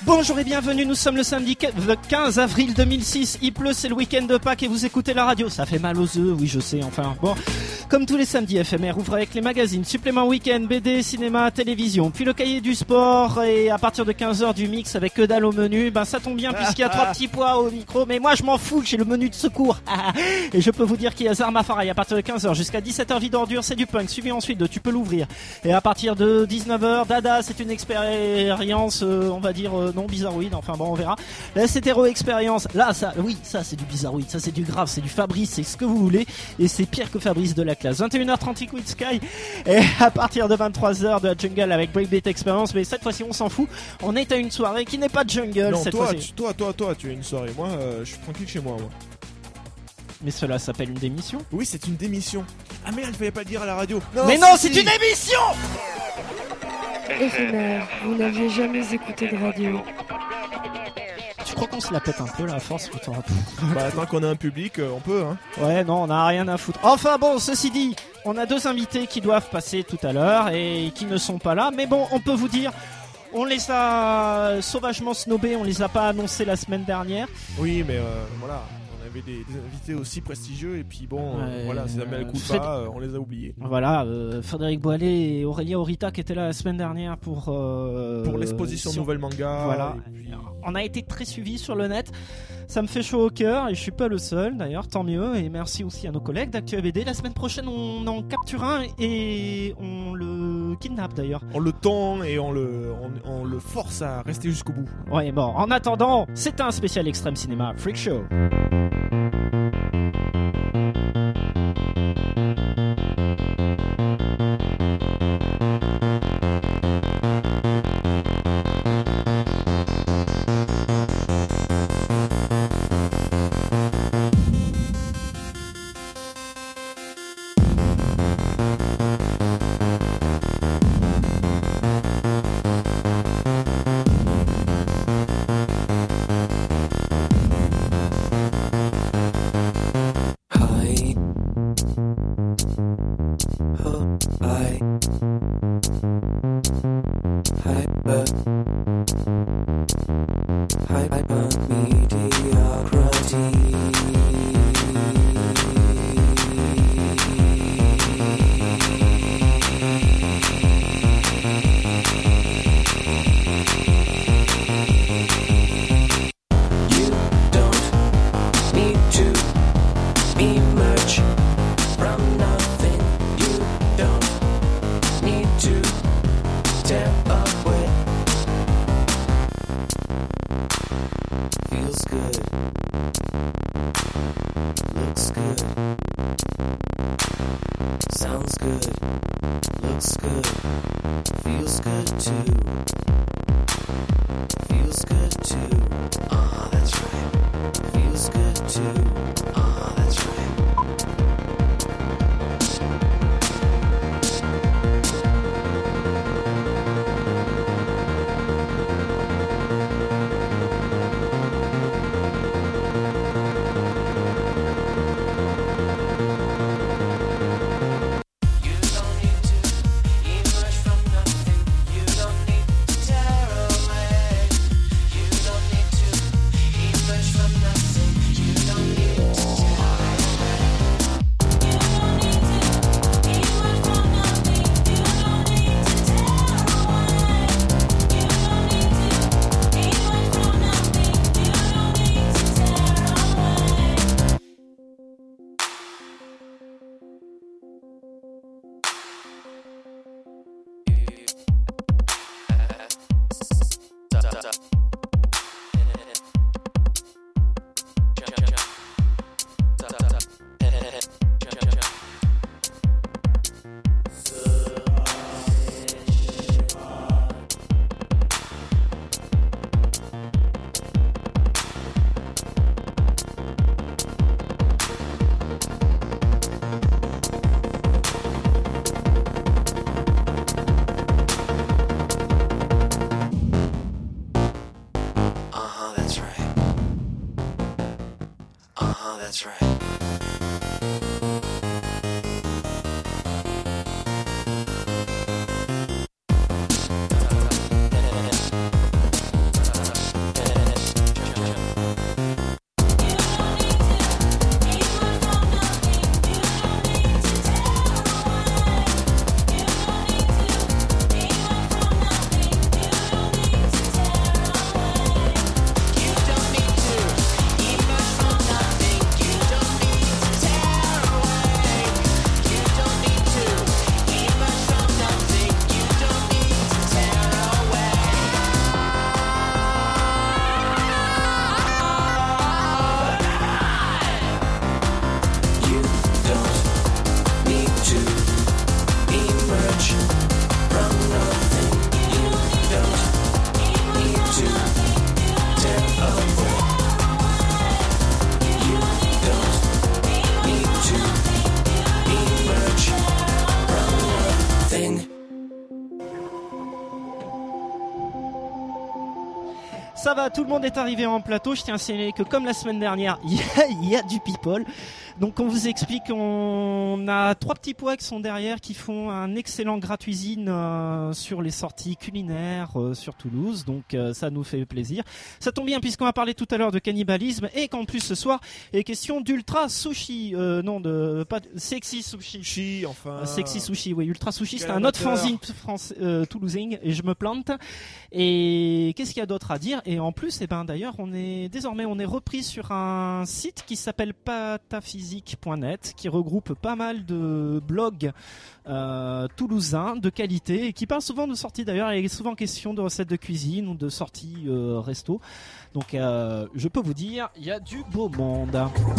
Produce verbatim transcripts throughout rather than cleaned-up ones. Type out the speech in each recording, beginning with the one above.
Bonjour et bienvenue, nous sommes le samedi quinze avril deux mille six, il pleut, c'est le week-end de Pâques et vous écoutez la radio, ça fait mal aux œufs, oui je sais, enfin bon. Comme tous les samedis, F M R ouvre avec les magazines, suppléments week-end, B D, cinéma, télévision, puis le cahier du sport et à partir de quinze heures du mix avec que dalle au menu, ben ça tombe bien puisqu'il y a trois petits pois au micro, mais moi je m'en fous, j'ai le menu de secours. Et je peux vous dire qu'il y a Zarma Farai à partir de quinze heures jusqu'à dix-sept heures, vie d'ordure, c'est du punk, suivi ensuite de Tu peux l'ouvrir. Et à partir de dix-neuf heures, Dada, c'est une expérience, euh, on va dire, euh, non bizarroïde, enfin bon on verra. La Hétéro Expérience, là ça, oui, ça c'est du bizarroïde, ça c'est du grave, c'est du Fabrice, c'est ce que vous voulez, et c'est pire que Fabrice de la classe. vingt et une heures trente Liquid Sky, et à partir de vingt-trois heures de la Jungle avec Breakbeat Experience, mais cette fois-ci on s'en fout, on est à une soirée qui n'est pas de Jungle non, cette toi, fois-ci. Tu, toi, toi, toi, tu as une soirée, moi euh, je suis tranquille chez moi, moi. Mais cela s'appelle une démission. Oui, c'est une démission. Ah merde, il fallait pas le dire à la radio. Non, mais si, non, si. c'est une émission. F M R, vous n'aviez jamais écouté de radio. Tu crois qu'on se la pète un peu là, à force putain. Bah tant qu'on a un public, euh, on peut hein. Ouais, non, on a rien à foutre. Enfin bon, ceci dit, on a deux invités qui doivent passer tout à l'heure et qui ne sont pas là. Mais bon, on peut vous dire, on les a sauvagement snobés, on les a pas annoncés la semaine dernière. Oui, mais euh, voilà. On avait des, des invités aussi prestigieux et puis bon, ouais, euh, voilà, c'est jamais le coup de Fred... pas, euh, on les a oubliés. Voilà, euh, Frédéric Boilet et Aurélia Orita qui étaient là la semaine dernière pour euh, pour l'exposition sur... Nouvelle Manga. Voilà, et puis... on a été très suivis sur le net. Ça me fait chaud au cœur et je suis pas le seul d'ailleurs, tant mieux. Et merci aussi à nos collègues d'Actu B D. La semaine prochaine, on en capture un et on le kidnappe d'ailleurs. On le tend et on le, on, on le force à rester jusqu'au bout. Ouais, bon, en attendant, c'est un spécial Extrême Cinéma Freak Show. That's right. Ça va, tout le monde est arrivé en plateau. Je tiens à signaler que comme la semaine dernière, il y a, il y a du people. Donc on vous explique, on a trois petits pois qui sont derrière, qui font un excellent gratuisine euh, sur les sorties culinaires euh, sur Toulouse. Donc euh, ça nous fait plaisir. Ça tombe bien puisqu'on a parlé tout à l'heure de cannibalisme et qu'en plus ce soir il est question d'ultra sushi. Euh, non, de pas de, sexy sushi. Chi, enfin. Euh, sexy sushi, oui, ultra sushi. Quel C'est un autre amateur. fanzine français, euh, toulousain et je me plante. Et qu'est-ce qu'il y a d'autre à dire? Et en plus, eh ben d'ailleurs, on est désormais on est repris sur un site qui s'appelle pataphysique point net, qui regroupe pas mal de blogs euh, toulousains de qualité et qui parlent souvent de sorties. D'ailleurs, il est souvent question de recettes de cuisine ou de sorties euh, resto. Donc, euh, je peux vous dire, il y a du beau monde.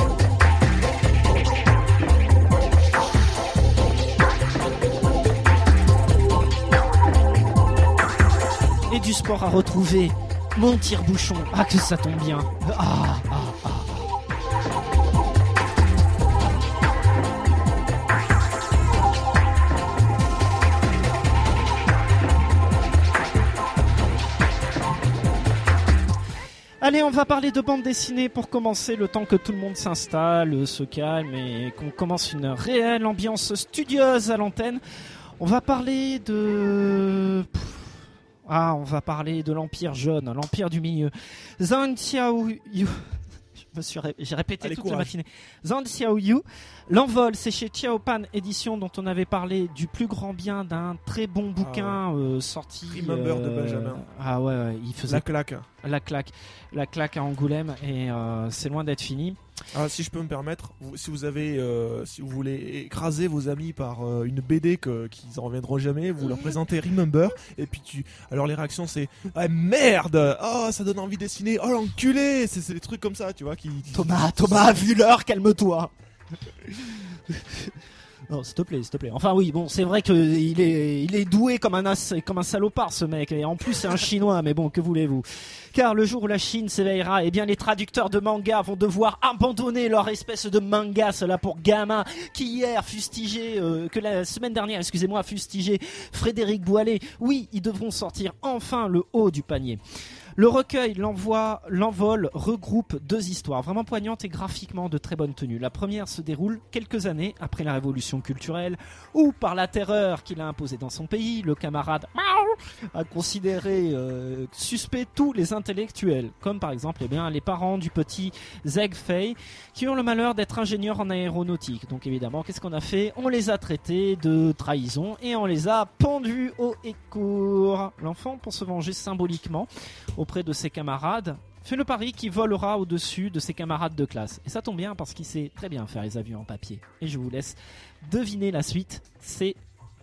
Et du sport à retrouver. Mon tire-bouchon. Ah, que ça tombe bien. Ah, ah, ah. Allez, on va parler de bande dessinée pour commencer, le temps que tout le monde s'installe, se calme et qu'on commence une réelle ambiance studieuse à l'antenne. On va parler de... Ah, on va parler de l'Empire jaune, l'Empire du milieu. Zhang Xiaoyu... Je me suis ré... J'ai répété Allez, toute courage. la matinée. Zhang Xiaoyu. L'envol, c'est chez Xiaopan Édition dont on avait parlé du plus grand bien d'un très bon bouquin euh, sorti. Remember de Benjamin. Ah ouais, ouais, il faisait La claque. la claque, la claque à Angoulême et euh, c'est loin d'être fini. Ah, si je peux me permettre, vous- si vous avez, euh, si vous voulez écraser vos amis par euh, une B D que, qu'ils en reviendront jamais, vous leur présentez Remember et puis tu, alors les réactions c'est ah merde, oh ça donne envie de dessiner, oh l'enculé, c'est, c'est des trucs comme ça, tu vois, qui. Thomas, Thomas a vu l'heure, calme-toi. Non, s'il te plaît, s'il te plaît. Enfin oui, bon, c'est vrai que il est, il est doué comme un as, comme un salopard ce mec. Et en plus, c'est un Chinois. Mais bon, que voulez-vous? Car le jour où la Chine s'éveillera, eh bien, les traducteurs de manga vont devoir abandonner leur espèce de manga, cela pour gamins, qui hier fustigé, euh, que la semaine dernière, excusez-moi, fustigé Frédéric Boilet. Oui, ils devront sortir enfin le haut du panier. Le recueil, l'envoi, l'envol regroupe deux histoires vraiment poignantes et graphiquement de très bonne tenue. La première se déroule quelques années après la révolution culturelle où, par la terreur qu'il a imposée dans son pays, le camarade Mao a considéré euh, suspect tous les intellectuels, comme par exemple eh bien, les parents du petit Zeg Fei qui ont le malheur d'être ingénieurs en aéronautique. Donc évidemment, qu'est-ce qu'on a fait? On les a traités de trahison et on les a pendus haut et court. L'enfant, pour se venger symboliquement auprès de ses camarades, fait le pari qu'il volera au-dessus de ses camarades de classe. Et ça tombe bien parce qu'il sait très bien faire les avions en papier. Et je vous laisse deviner la suite. C'est...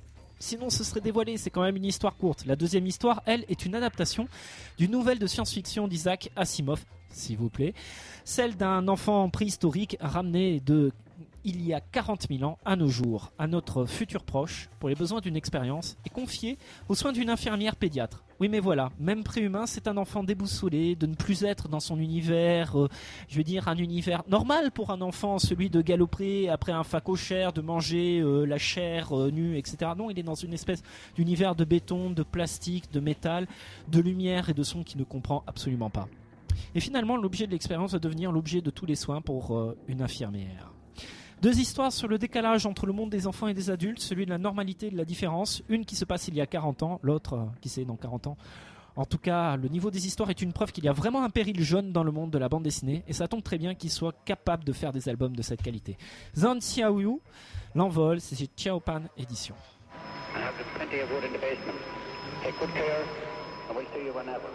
Sinon ce serait dévoilé, c'est quand même une histoire courte. La deuxième histoire, elle, est une adaptation d'une nouvelle de science-fiction d'Isaac Asimov, s'il vous plaît. Celle d'un enfant préhistorique ramené de... il y a quarante mille ans à nos jours, à notre futur proche, pour les besoins d'une expérience, et confié aux soins d'une infirmière pédiatre. Oui mais voilà, même préhumain, c'est un enfant déboussolé, de ne plus être dans son univers, euh, je veux dire un univers normal pour un enfant, celui de galoper après un facochère, de manger euh, la chair euh, nue, et cetera. Non, il est dans une espèce d'univers de béton, de plastique, de métal, de lumière et de son qu'il ne comprend absolument pas. Et finalement, l'objet de l'expérience va devenir l'objet de tous les soins pour euh, une infirmière. Deux histoires sur le décalage entre le monde des enfants et des adultes, celui de la normalité et de la différence. Une qui se passe il y a quarante ans, l'autre euh, qui c'est dans quarante ans. En tout cas, le niveau des histoires est une preuve qu'il y a vraiment un péril jaune dans le monde de la bande dessinée. Et ça tombe très bien qu'il soit capable de faire des albums de cette qualité. Zhang Xiaoyu, l'envol, c'est chez Xiaopan Édition. I have plenty of wood in the basement. Take good care, and we'll see you whenever.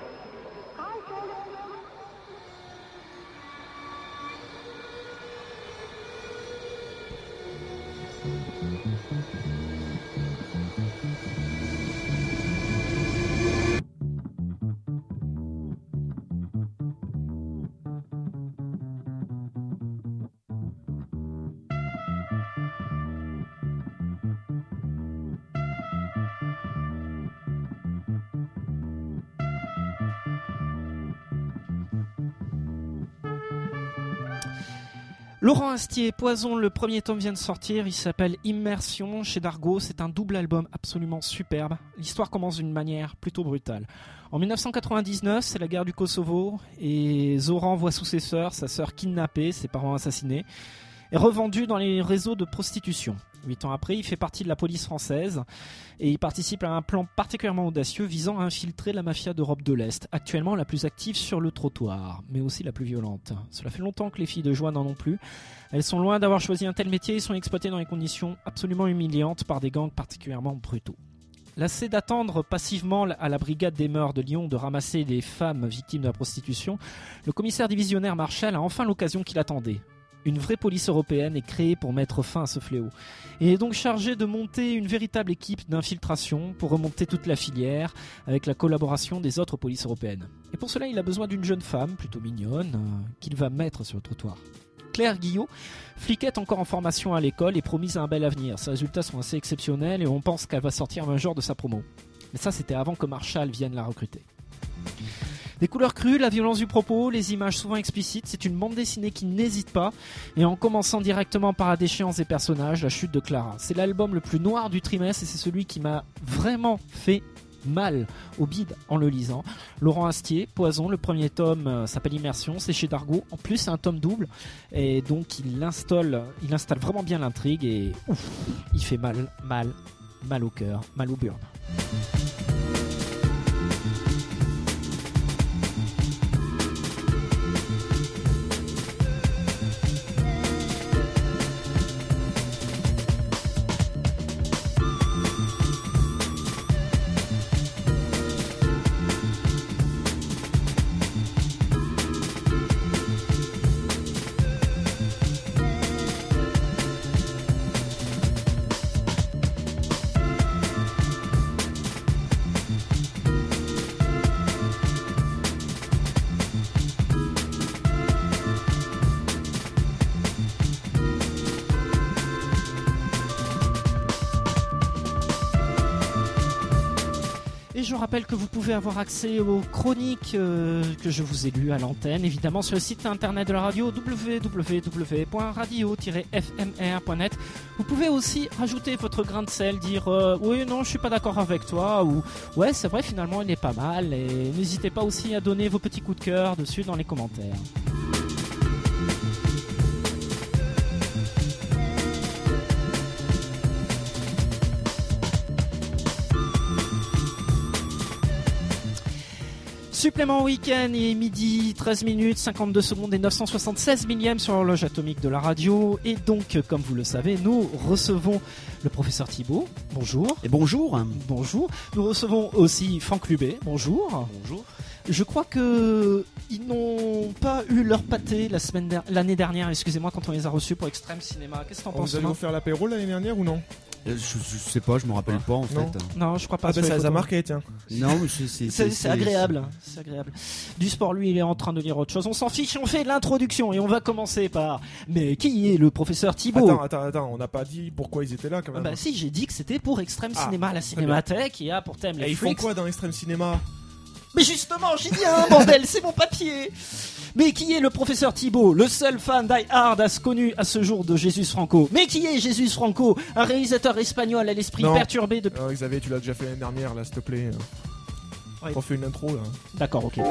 Laurent Astier, Poison, le premier tome vient de sortir, il s'appelle Immersion chez Dargaud, c'est un double album absolument superbe. L'histoire commence d'une manière plutôt brutale. En dix-neuf cent quatre-vingt-dix-neuf, c'est la guerre du Kosovo et Zoran voit sous ses sœurs, sa sœur kidnappée, ses parents assassinés et revendue dans les réseaux de prostitution. Huit ans après, il fait partie de la police française et il participe à un plan particulièrement audacieux visant à infiltrer la mafia d'Europe de l'Est, actuellement la plus active sur le trottoir, mais aussi la plus violente. Cela fait longtemps que les filles de joie n'en ont plus. Elles sont loin d'avoir choisi un tel métier et sont exploitées dans des conditions absolument humiliantes par des gangs particulièrement brutaux. Lassé d'attendre passivement à la brigade des mœurs de Lyon de ramasser des femmes victimes de la prostitution, le commissaire divisionnaire Marshall a enfin l'occasion qu'il attendait. Une vraie police européenne est créée pour mettre fin à ce fléau. Il est donc chargé de monter une véritable équipe d'infiltration pour remonter toute la filière avec la collaboration des autres polices européennes. Et pour cela, il a besoin d'une jeune femme, plutôt mignonne, euh, qu'il va mettre sur le trottoir. Claire Guillot, fliquette encore en formation à l'école et promise à un bel avenir. Ses résultats sont assez exceptionnels et on pense qu'elle va sortir un jour de sa promo. Mais ça, c'était avant que Marshall vienne la recruter. Des couleurs crues, la violence du propos, les images souvent explicites, c'est une bande dessinée qui n'hésite pas, et en commençant directement par la déchéance des personnages, la chute de Clara. C'est l'album le plus noir du trimestre et c'est celui qui m'a vraiment fait mal au bide en le lisant. Laurent Astier, Poison, le premier tome euh, s'appelle Immersion, c'est chez Dargaud. En plus, c'est un tome double, et donc il installe, il installe vraiment bien l'intrigue, et ouf, il fait mal, mal, mal au cœur, mal au burn. Je rappelle que vous pouvez avoir accès aux chroniques euh, que je vous ai lues à l'antenne, évidemment sur le site internet de la radio w w w point radio tiret f m r point net. Vous pouvez aussi rajouter votre grain de sel, dire euh, oui non je suis pas d'accord avec toi, ou ouais c'est vrai finalement il est pas mal, et n'hésitez pas aussi à donner vos petits coups de cœur dessus dans les commentaires. Supplément week-end, il est midi treize minutes cinquante-deux secondes et neuf cent soixante-seize millièmes sur l'horloge atomique de la radio. Et donc, comme vous le savez, nous recevons le professeur Thibault. Bonjour. Et bonjour. Bonjour. Nous recevons aussi Franck Lubé. Bonjour. Bonjour. Je crois que ils n'ont pas eu leur pâté la semaine der- l'année dernière, excusez-moi, quand on les a reçus pour Extrême Cinéma. Qu'est-ce que t'en On penses, vous allez Thomas vous faire l'apéro l'année dernière ou non? Je, je sais pas, je me rappelle pas en Non. fait. Non, je crois pas. Ah bah sur ça les les a photos. marqués, tiens. Non, mais c'est c'est C'est, c'est agréable, c'est agréable. Du sport, lui, il est en train de lire autre chose. On s'en fiche, on fait l'introduction et on va commencer par. Mais qui est le professeur Thibault? Attends, attends, attends, on n'a pas dit pourquoi ils étaient là quand Ah même. bah si, j'ai dit que c'était pour Extrême Ah, Cinéma, la très cinémathèque, qui a pour thème les Et ils font freaks. quoi dans Extrême Cinéma? Mais justement, j'ai dit un bordel, c'est mon papier. Mais qui est le professeur Thibault, le seul fan die hard à ce connu à ce jour de Jesus Franco? Mais qui est Jesus Franco, un réalisateur espagnol à l'esprit Non. perturbé depuis... Alors Xavier, tu l'as déjà fait l'année dernière, là, s'il te plaît. Oui. On fait une intro, là. D'accord, ok.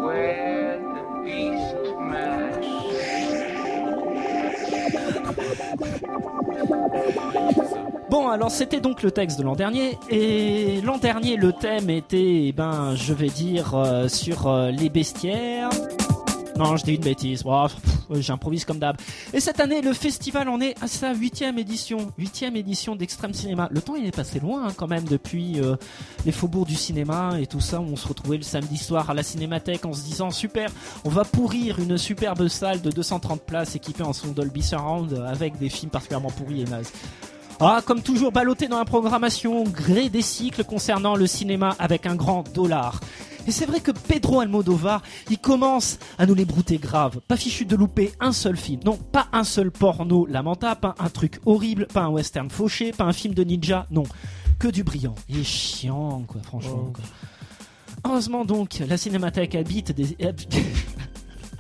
Bon, alors c'était donc le texte de l'an dernier, et l'an dernier le thème était, eh ben, je vais dire, euh, sur euh, les bestiaires. Non, je dis une bêtise, oh, pff, j'improvise comme d'hab. Et cette année, le festival en est à sa huitième édition, huitième édition d'Extrême Cinéma. Le temps il est passé loin hein, quand même depuis euh, les faubourgs du cinéma et tout ça, où on se retrouvait le samedi soir à la Cinémathèque en se disant super, on va pourrir une superbe salle de deux cent trente places équipée en son Dolby Surround avec des films particulièrement pourris et nazes. Ah, comme toujours, ballotté dans la programmation, gré des cycles concernant le cinéma avec un grand dollar. Et c'est vrai que Pedro Almodovar, il commence à nous les brouter grave. Pas fichu de louper un seul film. Non, pas un seul porno lamentable, pas un truc horrible, pas un western fauché, pas un film de ninja, non. Que du brillant. Et chiant, quoi, franchement. Oh. Quoi. Heureusement donc, la Cinémathèque habite des...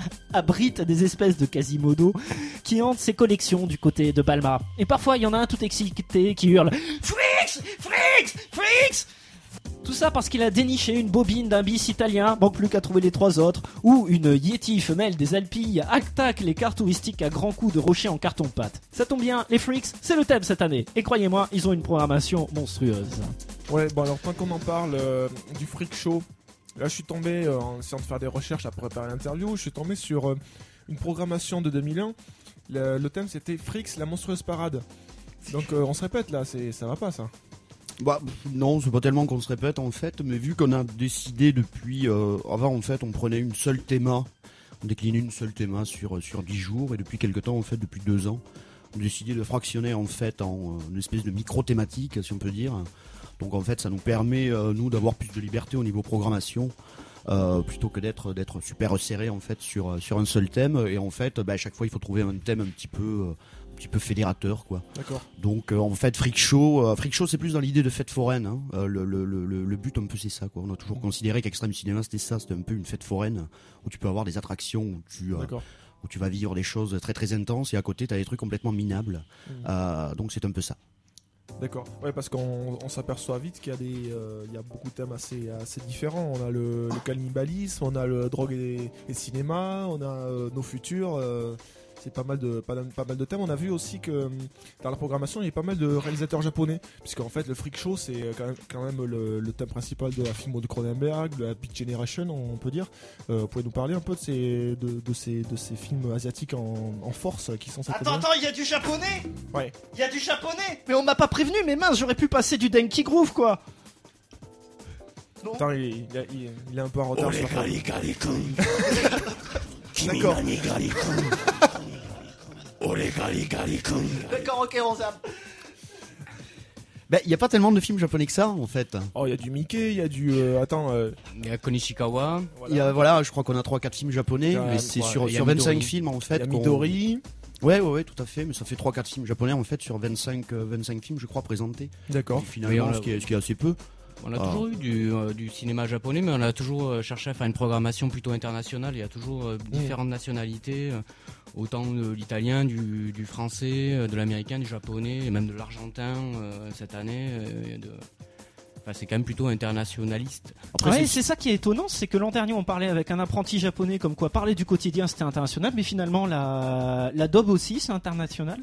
abrite des espèces de Quasimodo qui hantent ses collections du côté de Balma. Et parfois, il y en a un tout excité qui hurle « Freaks! Freaks! Freaks !» Tout ça parce qu'il a déniché une bobine d'un bis italien, manque plus qu'à trouver les trois autres, ou une Yeti femelle des Alpilles attaque les cartes touristiques à grands coups de rochers en carton-pâte. Ça tombe bien, les Freaks, c'est le thème cette année. Et croyez-moi, ils ont une programmation monstrueuse. Ouais, bon alors tant qu'on en parle euh, du Freak Show, là je suis tombé, euh, en essayant de faire des recherches à préparer l'interview, je suis tombé sur euh, une programmation de deux mille un. Le, le thème c'était Freaks, la monstrueuse parade. Donc euh, on se répète là, c'est, ça va pas ça. Bah non, c'est pas tellement qu'on se répète en fait, mais vu qu'on a décidé depuis euh, avant en fait, on prenait une seule théma, on déclinait une seule théma sur sur dix jours et depuis quelque temps en fait, depuis deux ans, on a décidé de fractionner en fait en euh, une espèce de micro thématique si on peut dire. Donc en fait, ça nous permet euh, nous d'avoir plus de liberté au niveau programmation. Euh, plutôt que d'être d'être super resserré en fait sur sur un seul thème et en fait bah, à chaque fois il faut trouver un thème un petit peu euh, un petit peu fédérateur quoi. D'accord. Donc euh, en fait Freak Show euh, Freak Show c'est plus dans l'idée de fête foraine hein. euh, le, le, le, le but un peu c'est ça quoi. On a toujours considéré qu'Extreme Cinéma c'était ça, c'était un peu une fête foraine où tu peux avoir des attractions où tu euh, où tu vas vivre des choses très très intenses et à côté tu as des trucs complètement minables. Mmh. Euh, donc c'est un peu ça. D'accord, ouais, parce qu'on on s'aperçoit vite qu'il y a des, euh, il y a beaucoup de thèmes assez, assez différents. On a le, le cannibalisme, on a le drogue et, et le cinéma, on a euh, nos futurs. Euh, c'est pas mal de, pas, pas mal de thèmes. On a vu aussi que dans la programmation, il y a pas mal de réalisateurs japonais, puisqu'en fait, le Freak Show, c'est quand même, quand même le, le thème principal de la film de Cronenberg, de la Beat Generation, on peut dire. Euh, vous pouvez nous parler un peu de ces, de, de ces, de ces films asiatiques en, en force qui sont cette Attends, année. attends, il y a du japonais. Ouais. Il y a du japonais. Mais on m'a pas prévenu, mais mince, j'aurais pu passer du Denki Groove, quoi. Non. Attends, il, il, il, il est un peu en retard. Sur D'accord. D'accord, ok, on zappe. Ben, il y a pas tellement de films japonais que ça en fait. Oh, il y a du Mickey, il y a du euh, attends, euh... il y a Konishikawa. Il y a voilà, je crois qu'on a trois quatre films japonais, a, mais c'est ouais, sur sur vingt-cinq films en fait. Il y a Midori. Ouais, ouais, ouais, tout à fait, mais ça fait trois quatre films japonais en fait sur vingt-cinq, euh, vingt-cinq films, je crois, présentés. D'accord. Et finalement, oui, ce, qui est, ce qui est assez peu. On a ah. toujours eu du, euh, du cinéma japonais, mais on a toujours euh, cherché à faire une programmation plutôt internationale. Il y a toujours euh, différentes mmh. nationalités, euh, autant de l'italien, du, du français, euh, de l'américain, du japonais, et même de l'argentin euh, cette année. Euh, de... Enfin, c'est quand même plutôt internationaliste. Après, ouais, c'est... c'est ça qui est étonnant, c'est que l'an dernier on parlait avec un apprenti japonais comme quoi parler du quotidien c'était international, mais finalement la, la daube aussi c'est international.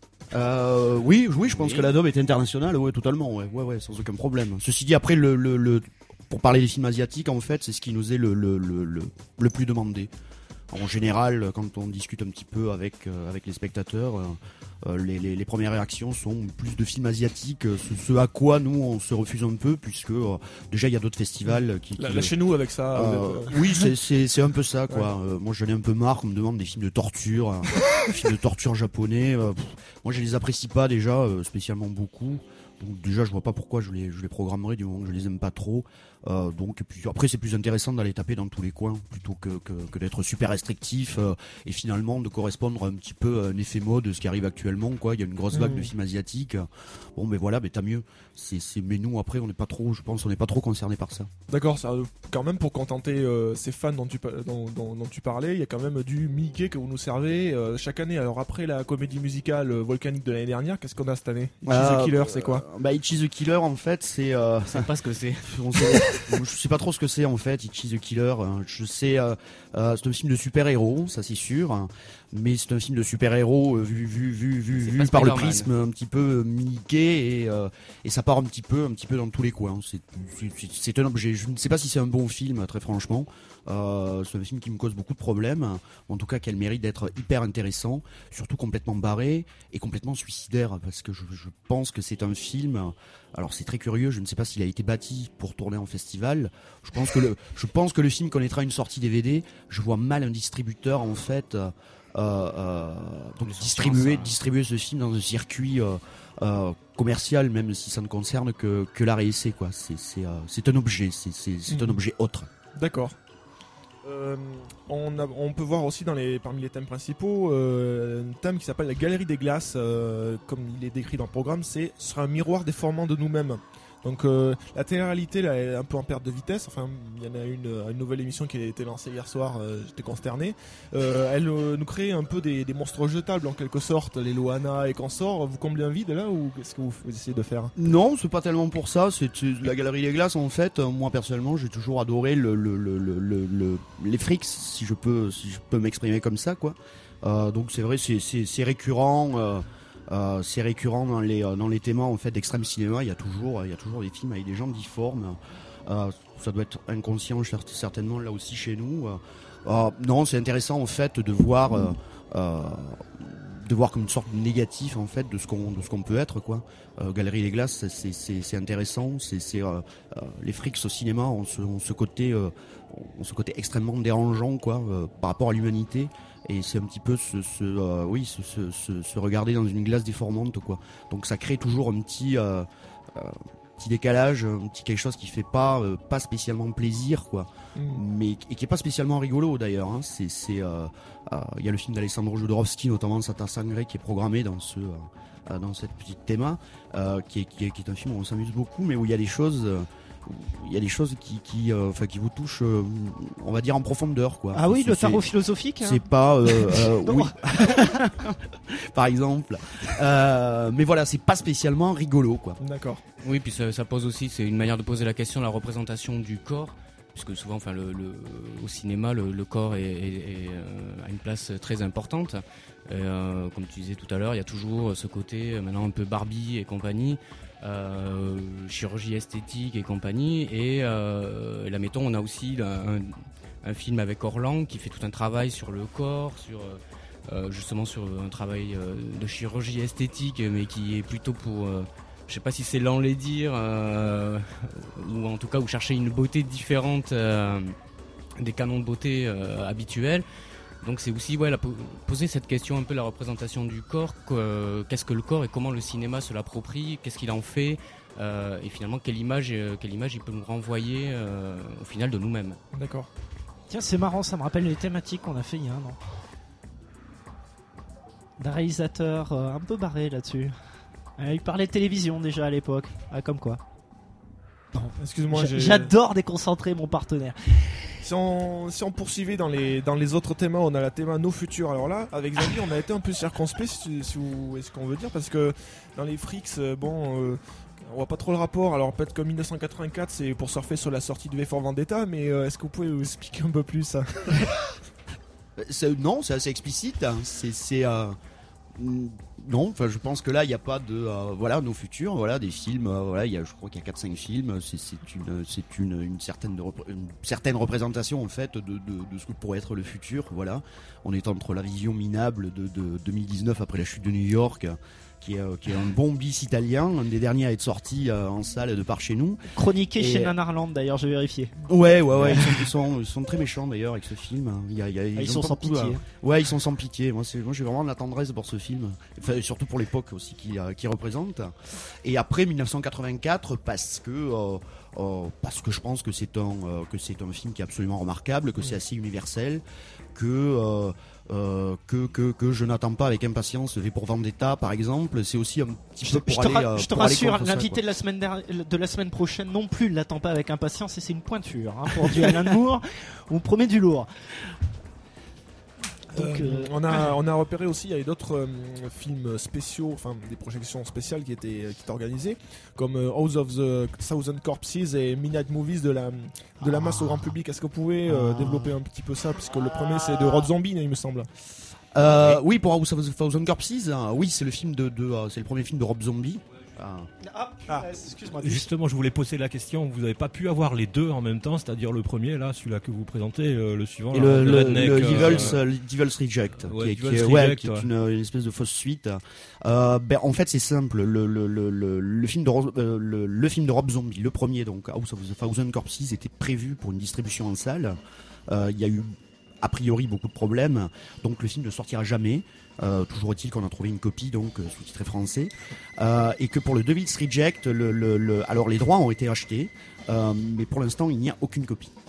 Euh, oui, oui, je pense oui. que l'Adobe est international, ouais, totalement, ouais, ouais, ouais, sans aucun problème. Ceci dit, après, le, le, le, pour parler des films asiatiques, en fait, c'est ce qui nous est le, le, le, le, le plus demandé. En général, quand on discute un petit peu avec, euh, avec les spectateurs, euh, les, les, les premières réactions sont plus de films asiatiques, ce, ce à quoi nous on se refuse un peu, puisque euh, déjà il y a d'autres festivals qui. qui Lâchez-nous avec ça. Euh, oui, c'est, c'est, c'est un peu ça, quoi. Ouais. Euh, moi j'en ai un peu marre qu'on me demande des films de torture, euh, des films de torture japonais. Euh, pff, moi je les apprécie pas déjà euh, spécialement beaucoup. Donc déjà je vois pas pourquoi je les, je les programmerais du moment que je les aime pas trop. Euh, donc puis après c'est plus intéressant d'aller taper dans tous les coins plutôt que, que, que d'être super restrictif euh, et finalement de correspondre un petit peu à un effet mode, ce qui arrive actuellement quoi. Il y a une grosse vague mmh. de films asiatiques. Bon mais voilà, mais tant mieux. C'est, c'est mais nous après on n'est pas trop, je pense on n'est pas trop concerné par ça. D'accord, ça quand même pour contenter euh, ces fans dont tu dont, dont, dont tu parlais, il y a quand même du Mickey que vous nous servez euh, chaque année. Alors après la comédie musicale euh, volcanique de l'année dernière, qu'est-ce qu'on a cette année? Itchy euh, the Killer, c'est quoi? Bah Itchy the Killer en fait c'est euh, je sais pas ce que c'est. On sait, je sais pas trop ce que c'est en fait Itchy the Killer. Je sais euh, euh, c'est un film de super-héros, ça c'est sûr, mais c'est un film de super-héros euh, vu vu vu vu, vu par le prisme un petit peu Mickey et euh, et ça part un petit peu un petit peu dans tous les coins. C'est c'est, c'est un objet. Je ne sais pas si c'est un bon film très franchement. Euh, c'est un film qui me cause beaucoup de problèmes, en tout cas qui a le mérite d'être hyper intéressant, surtout complètement barré et complètement suicidaire parce que je, je pense que c'est un film. Alors c'est très curieux, je ne sais pas s'il a été bâti pour tourner en festival. Je pense que le, je pense que le film connaîtra une sortie D V D. Je vois mal un distributeur en fait euh, euh, donc distribuer, distribuer ce film dans un circuit euh, euh, commercial, même si ça ne concerne que, que l'art et essai quoi. C'est, c'est, euh, c'est un objet, c'est, c'est, c'est un objet autre. D'accord. Euh, on, a, on peut voir aussi dans les, parmi les thèmes principaux euh, un thème qui s'appelle la galerie des glaces, euh, comme il est décrit dans le programme, c'est ce sera un miroir déformant de nous-mêmes. Donc euh, la télé-réalité là est un peu en perte de vitesse. Enfin, il y en a une, une nouvelle émission qui a été lancée hier soir. Euh, j'étais consterné. Euh, elle euh, nous crée un peu des, des monstres jetables en quelque sorte, les Loana et consorts. Vous comblez un vide là ou qu'est-ce que vous, vous essayez de faire? Non, c'est pas tellement pour ça. C'est c'est la Galerie des Glaces en fait. euh, Moi personnellement, j'ai toujours adoré le, le, le, le, le, le- les frics, si je peux, si je peux m'exprimer comme ça, quoi. Euh, donc c'est vrai, c'est c'est c'est récurrent. Euh, euh, c'est récurrent dans les euh, dans les thèmes en fait d'extrême cinéma. Il y a toujours il y a toujours des films avec des gens difformes. Euh, ça doit être inconscient cer- certainement là aussi chez nous. Euh, euh, non, c'est intéressant en fait de voir. Euh, euh, de voir comme une sorte de négatif en fait de ce qu'on de ce qu'on peut être, quoi. Euh, Galerie des Glaces, c'est c'est c'est intéressant, c'est c'est euh, euh, les frics au cinéma ont ce, ont ce côté euh, ont ce côté extrêmement dérangeant, quoi, euh, par rapport à l'humanité, et c'est un petit peu ce, ce euh, oui ce, ce, ce, se regarder dans une glace déformante, quoi. Donc ça crée toujours un petit euh, euh, petit décalage, un petit quelque chose qui fait pas euh, pas spécialement plaisir, quoi. Mmh. Mais et qui est pas spécialement rigolo d'ailleurs, hein. C'est c'est euh, euh, il y a le film d'Alessandro Jodorowsky, notamment Santa Sangre, qui est programmé dans ce euh, dans cette petite théma, euh, qui est qui est qui est un film où on s'amuse beaucoup, mais où il y a des choses euh, il y a des choses qui qui euh, enfin qui vous touchent, euh, on va dire en profondeur, quoi. Ah oui, C'est- le c'est- tarot philosophique. hein. c'est pas euh, euh, Non. oui par exemple, euh, mais voilà, c'est pas spécialement rigolo, quoi. D'accord. Oui, puis ça, ça pose aussi, c'est une manière de poser la question de la représentation du corps, puisque souvent, enfin, le, le- au cinéma, le, le corps est, est- est, euh, a une place très importante. Et, euh, comme tu disais tout à l'heure, il y a toujours ce côté euh, maintenant un peu Barbie et compagnie, euh, chirurgie esthétique et compagnie. Et euh, là, mettons, on a aussi un, un film avec Orlan qui fait tout un travail sur le corps, sur euh, justement sur un travail euh, de chirurgie esthétique, mais qui est plutôt pour euh, je sais pas si c'est l'enlaidir euh, ou en tout cas ou chercher une beauté différente euh, des canons de beauté euh, habituels. Donc c'est aussi ouais, la, poser cette question un peu la représentation du corps, que, qu'est-ce que le corps et comment le cinéma se l'approprie, qu'est-ce qu'il en fait, euh, et finalement quelle image, euh, quelle image il peut nous renvoyer euh, au final de nous-mêmes. D'accord. Tiens, c'est marrant, ça me rappelle les thématiques qu'on a fait il y a un an. D'un réalisateur euh, un peu barré là-dessus. Euh, il parlait de télévision déjà à l'époque. Ah, comme quoi. Excuse-moi, J'a- j'ai- J'adore déconcentrer mon partenaire. Si on, si on poursuivait dans les, dans les autres thèmes, on a la thème Nos Futurs. Alors là, avec Xavier, on a été un peu circonspect, si, si vous voyez ce qu'on veut dire, parce que dans les Freaks, euh, bon, euh, on voit pas trop le rapport. Alors peut-être que dix-neuf cent quatre-vingt-quatre, c'est pour surfer sur la sortie de V for Vendetta, mais euh, est-ce que vous pouvez vous expliquer un peu plus ça? C'est- non, c'est assez explicite, hein. C'est c'est euh, mm, non, enfin je pense que là il n'y a pas de euh, voilà nos futurs, voilà des films, euh, voilà il y a, je crois qu'il y a quatre cinq films, c'est c'est une c'est une, une certaine de repré- une certaine représentation en fait de, de, de ce que pourrait être le futur, voilà. On est entre la vision minable de, de deux mille dix-neuf après la chute de New York, qui est, euh, qui est un bon bis italien, un des derniers à être sorti euh, en salle de par chez nous. Chroniqué Et- chez Nanarland d'ailleurs, j'ai vérifié. Ouais, ouais, ouais, ils sont, ils sont, ils sont très méchants d'ailleurs avec ce film. Il y a, il y a- Ah, ils sont ont pas sans beaucoup à- pitié. Ouais, ils sont sans pitié. Moi, c'est, moi, j'ai vraiment de la tendresse pour ce film. Enfin, surtout pour l'époque aussi qui, euh, qui représente. Et après dix-neuf cent quatre-vingt-quatre, parce que, euh, euh, parce que je pense que c'est un, euh, que c'est un film qui est absolument remarquable, que c'est assez universel, que, euh, euh, que, que, que je n'attends pas avec impatience V pour Vendetta, par exemple. C'est aussi un petit Je, peu pour je te, aller, ra- euh, je te pour aller rassure, contre ça, l'invité quoi. de la semaine dernière- de la semaine prochaine non plus ne l'attend pas avec impatience et c'est une pointure hein, pour du Alan Moore. On promet du lourd. Donc, Euh, euh, on, a, on a repéré aussi, il y avait d'autres euh, films spéciaux, enfin des projections spéciales qui étaient, qui étaient organisées, comme euh, House of the Thousand Corpses et Midnight Movies de la, de la masse au grand public. Est-ce que vous pouvez euh, Ah. développer un petit peu ça, puisque le premier c'est de Rob Zombie, il me semble. Euh, oui, pour House of the Thousand Corpses, hein, oui, c'est le film de, de euh, c'est le premier film de Rob Zombie. Ah. Ah, Ah. euh, excuse-moi. Justement, je voulais poser la question. Vous n'avez pas pu avoir les deux en même temps, c'est-à-dire le premier, là, celui-là que vous présentez, euh, le suivant. Et là, le, le le, Redneck, le euh, Devil's, euh, le Devil's Reject, ouais, qui est, qui Devil's est- ouais, Reject, qui est ouais. une, une espèce de fausse suite. Euh, ben, en fait, c'est simple. Le, le, le, le, le film de Ro- euh, le, le film de Rob Zombie, le premier, donc House of the Thousand Corpses, était prévu pour une distribution en salle. Euh, Il y a eu a priori beaucoup de problèmes, donc le film ne sortira jamais. Euh, toujours est-il qu'on a trouvé une copie donc euh, sous-titrée français, euh, et que pour le Devil's Reject, le, le, le, alors les droits ont été achetés, euh, mais pour l'instant il n'y a aucune copie.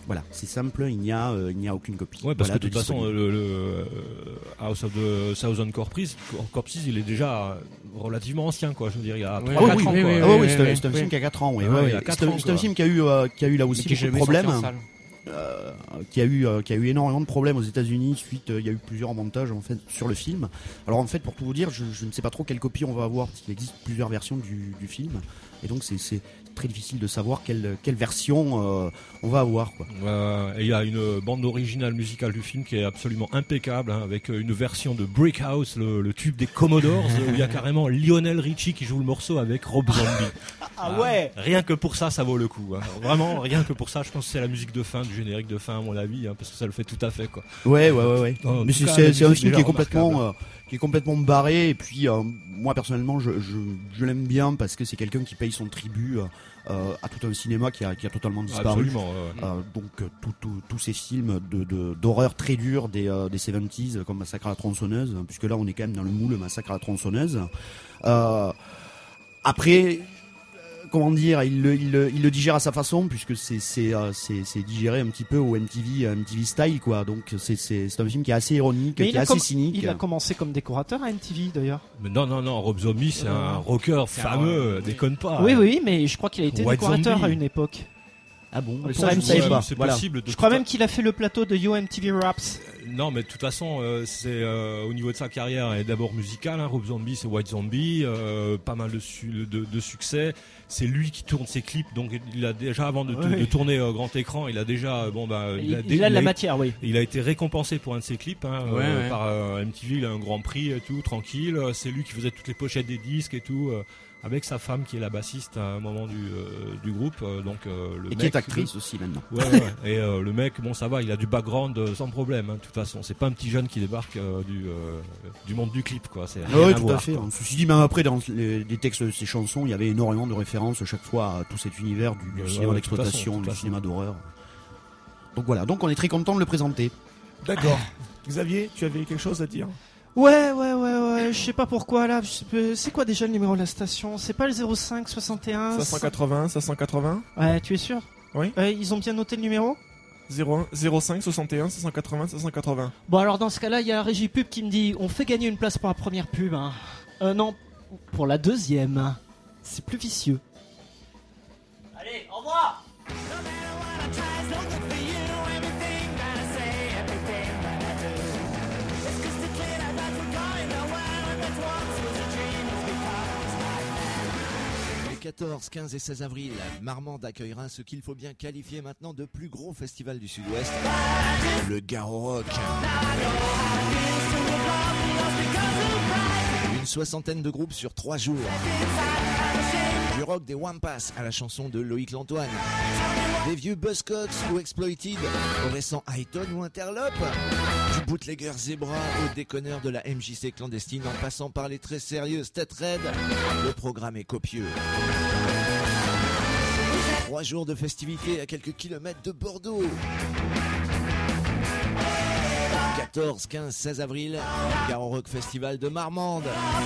Voilà, c'est simple, il n'y a, euh, il n'y a aucune copie. Ouais, parce voilà, que de toute façon, disponible. le, le euh, House of the Thousand Corpses, Corpses, il est déjà relativement ancien, quoi. Je veux dire, il y a Oui, trois Ah quatre oui, ans, oui, quoi. oui, Ah ouais, oui, c'est un- oui, c'est un oui. film qui a quatre ans, oui. Ouais, ouais, il y a ouais. quatre C'est un- ans, c'est un quoi. film qui a eu, euh, qui a eu là aussi qui est beaucoup de jamais sorti problèmes. en salle. Euh, qui a eu euh, qui a eu énormément de problèmes aux États-Unis suite euh, il y a eu plusieurs montages en fait sur le film. Alors en fait pour tout vous dire je, je ne sais pas trop quelle copie on va avoir parce qu'il existe plusieurs versions du, du film et donc c'est, c'est très difficile de savoir quelle quelle version euh, on va avoir quoi. Euh, et il y a une bande originale musicale du film qui est absolument impeccable, hein, avec une version de Brick House, le, le tube des Commodores, où il y a carrément Lionel Richie qui joue le morceau avec Rob Zombie. Ah ouais. Rien que pour ça, ça vaut le coup. Hein. Vraiment, rien que pour ça, je pense que c'est la musique de fin, du générique de fin, à mon avis, hein, parce que ça le fait tout à fait, quoi. Ouais ouais ouais ouais. Non, en Mais tout c'est, cas, c'est, la c'est un musique film qui est déjà complètement remarquable. euh, qui est complètement barré et puis euh, moi personnellement je, je, je l'aime bien parce que c'est quelqu'un qui paye son tribut euh, à tout un cinéma qui a, qui a totalement disparu. Absolument. ouais, ouais. Euh, donc euh, tout- tout- tous ces films de, de, d'horreur très durs des, euh, des soixante-dix comme Massacre à la tronçonneuse, puisque là on est quand même dans le moule Massacre à la tronçonneuse. Euh, après, euh, comment dire, il le, il, le, il le digère à sa façon, puisque c'est, c'est, euh, c'est, c'est digéré un petit peu au M T V, M T V style, quoi. Donc c'est, c'est, c'est un film qui est assez ironique, Mais qui il est a, assez com- cynique. il a commencé comme décorateur à M T V d'ailleurs. Mais non, non, non, Rob Zombie, c'est un rocker C'est un- fameux, oui. déconne pas. oui, hein. oui, mais je crois qu'il a été White décorateur Zombie. à une époque. Ah bon, Pour ça, je M ne T V. savais pas. C'est Voilà. possible. de Je crois toute même qu'il a fait le plateau de Yo M T V Raps. Non, mais de toute façon, euh, c'est euh, au niveau de sa carrière, elle est d'abord musicale. Hein. Rob Zombie, c'est White Zombie, euh, pas mal de, su- de, de succès. C'est lui qui tourne ses clips, donc il a déjà avant de, tou- Ouais. de tourner euh, grand écran, il a déjà euh, bon bah Il, a, il a de la il matière, oui. il a été récompensé pour un de ses clips hein, Ouais, euh, ouais. par euh, M T V. Il a un grand prix et tout, tranquille. C'est lui qui faisait toutes les pochettes des disques et tout. euh, avec sa femme qui est la bassiste à un moment du, euh, du groupe, euh, donc euh, le Et mec, qui est actrice aussi maintenant. Ouais, ouais, ouais. Et euh, le mec, bon, ça va, il a du background euh, sans problème. hein, De toute façon, c'est pas un petit jeune qui débarque euh, du euh, du monde du clip, quoi. C'est rien Oui, à tout voir, à fait. quoi. hein. Ceci dit, même après, dans les, les textes de ces chansons, il y avait énormément de références chaque fois à tout cet univers du, du Ouais, cinéma ouais, d'exploitation, de toute du façon, cinéma d'horreur. Donc voilà, donc on est très content de le présenter. D'accord. Xavier, tu avais quelque chose à dire? Ouais, ouais, ouais, ouais, je sais pas pourquoi là. je sais pas- C'est quoi déjà le numéro de la station? C'est pas le zéro cinq soixante et un cinq cent quatre-vingts, cinq cent quatre-vingts, Ouais, tu es sûr? Oui. Ouais, ils ont bien noté le numéro? zéro un, zéro cinq, soixante et un, cinq cent quatre-vingts, cinq cent quatre-vingts. Bon, alors dans ce cas-là, il y a la régie pub qui me dit on fait gagner une place pour la première pub. Hein. Euh, non, pour la deuxième. C'est plus vicieux. Allez, au revoir! Les quatorze, quinze et seize avril, Marmande accueillera ce qu'il faut bien qualifier maintenant de plus gros festival du Sud-Ouest, le Garo Rock. Une soixantaine de groupes sur trois jours. Du rock des Wampas à la chanson de Loïc Lantoine. Des vieux Buzzcocks ou Exploited au récent Highton ou Interlope. Du bootlegger Zebra au déconneur de la M J C clandestine en passant par les très sérieux Stat Red. Le programme est copieux. Trois jours de festivités à quelques kilomètres de Bordeaux. quatorze, quinze, seize avril, Garo Rock Festival de Marmande.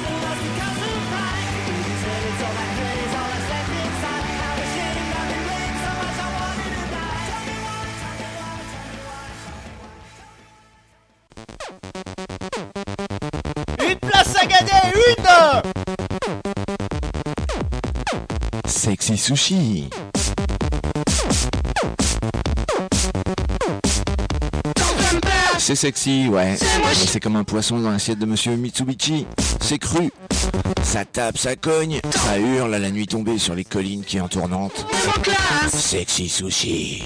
Une place à gagner, une! Sexy Sushi. C'est sexy, ouais. Mais c'est comme un poisson dans l'assiette de monsieur Mitsubishi. C'est cru. Ça tape, ça cogne. Ça hurle à la nuit tombée sur les collines qui entourent Nantes. Sexy Sushi.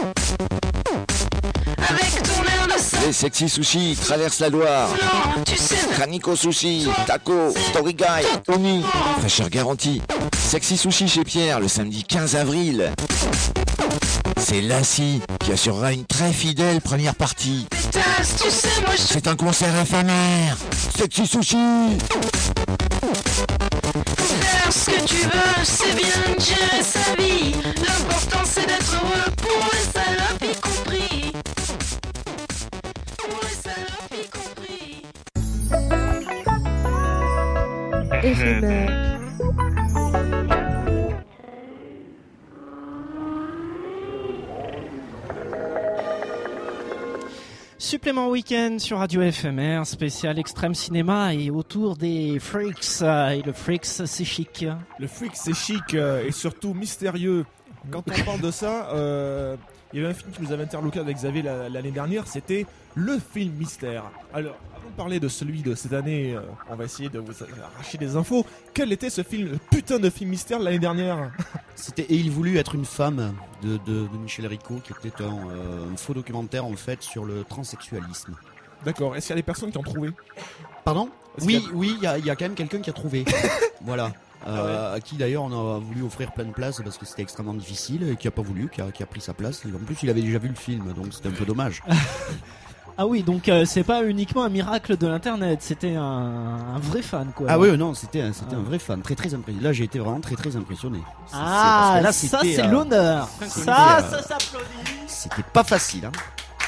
Avec ton air de ça. Les Sexy Sushi traversent la Loire. Non, tu sais. Ranico Sushi, Taco, Story Guy, Oni. Fraîcheur garantie. Sexy Sushi chez Pierre le samedi quinze avril. C'est Lassie qui assurera une très fidèle première partie. Pétasse, tu sais, moi je. C'est un concert éphémère. Sexy Sushi. Faire ce que tu veux, c'est bien de gérer sa vie. L'important c'est d'être heureux pour les salopes y compris. Pour les salopes y compris. Éphémère. Supplément week-end sur Radio F M R, spécial extrême cinéma et autour des freaks. Et le freaks, c'est chic. Le freak, c'est chic euh, et surtout mystérieux. Quand on parle de ça, euh, il y avait un film qui nous avait interloqué avec Xavier la, l'année dernière, c'était le film mystère. Alors, avant de parler de celui de cette année, euh, on va essayer de vous arracher des infos. Quel était ce film, le putain de film mystère de l'année dernière? C'était Et il voulut être une femme de, de, de Michel Ricot, qui était un, euh, un faux documentaire en fait sur le transsexualisme. D'accord, est-ce qu'il y a des personnes qui ont trouvé? Pardon? Est-ce Oui, qu'il y a- oui, il y a, il y a quand même quelqu'un qui a trouvé. Voilà. Euh, Ah ouais. À qui d'ailleurs on a voulu offrir plein de places parce que c'était extrêmement difficile et qui a pas voulu, qui a, qui a pris sa place. Et en plus, il avait déjà vu le film, donc c'était un peu dommage. Ah oui, donc euh, c'est pas uniquement un miracle de l'internet, c'était un, un vrai fan quoi. Ah oui, non, c'était un, c'était un vrai fan, très très impressionné. Là, j'ai été vraiment très très impressionné. C'est- c'est- Ah, parce que là, ça c'était, c'est euh, l'honneur. c'était, Ça, euh, ça s'applaudit. C'était pas facile, hein.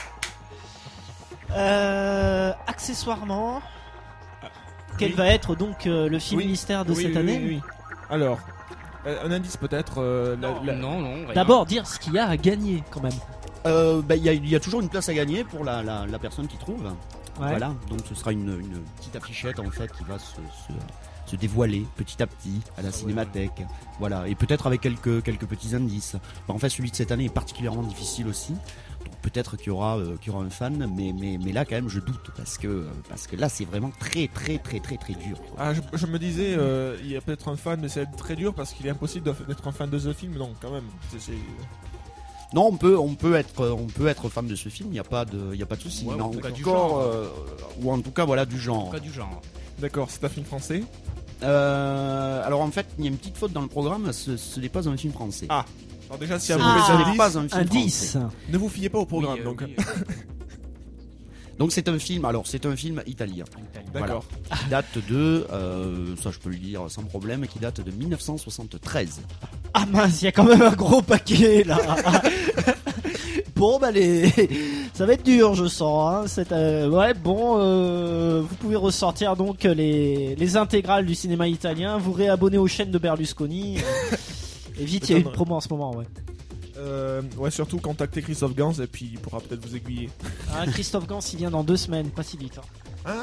Euh, accessoirement, quel oui. va être donc euh, le film Oui. mystère de Oui, cette oui, année? oui, oui. Alors, euh, un indice peut-être. euh, la- la- Non, non, rien. D'abord dire ce qu'il y a à gagner quand même. Euh, bah, il y, a- il y a toujours une place à gagner pour la, la, la personne qui trouve. Ouais. Voilà, donc ce sera une, une petite affichette en fait qui va se, se, se dévoiler petit à petit à la cinémathèque. Voilà, et peut-être avec quelques, quelques petits indices. Bah, en fait, celui de cette année est particulièrement difficile aussi. Donc peut-être qu'il y aura, euh, qu'il y aura un fan, mais, mais, mais là quand même je doute parce que, parce que là c'est vraiment très très très très très dur. quoi. Ah, je, je me disais, euh, il y a peut-être un fan, mais c'est très dur parce qu'il est impossible de- d'être un fan de ce film, donc quand même. c'est- c'est- Non, on peut, on peut être, on peut être fan de ce film. Il n'y a pas de, il y a pas de souci. Ouais, mais en en tout cas, du encore, genre. euh, ou en tout cas voilà du En genre. tout cas, du genre. D'accord, c'est un film français. Euh, alors en fait, il y a une petite faute dans le programme. Ce, ce n'est pas un film français. Ah, alors déjà, si Ce à vous Ah, les n'est indices, pas un film Indice. français. ne vous fiez pas au programme. Oui, euh, donc, oui, euh, Donc c'est un film. Alors c'est un film italien. d'accord. Qui date de, euh, ça je peux le dire sans problème, qui date de mille neuf cent soixante-treize. Ah mince, il y a quand même un gros paquet là. Bon bah les... ça va être dur je sens. Hein. C'est, euh, ouais bon, euh, vous pouvez ressortir donc les, les intégrales du cinéma italien, vous réabonner aux chaînes de Berlusconi. euh, Et vite, il y a une promo en ce moment, ouais. Euh, ouais, surtout contactez Christophe Gans et puis il pourra peut-être vous aiguiller. Ah, Christophe Gans, il vient dans deux semaines, pas si vite. Hein Hein.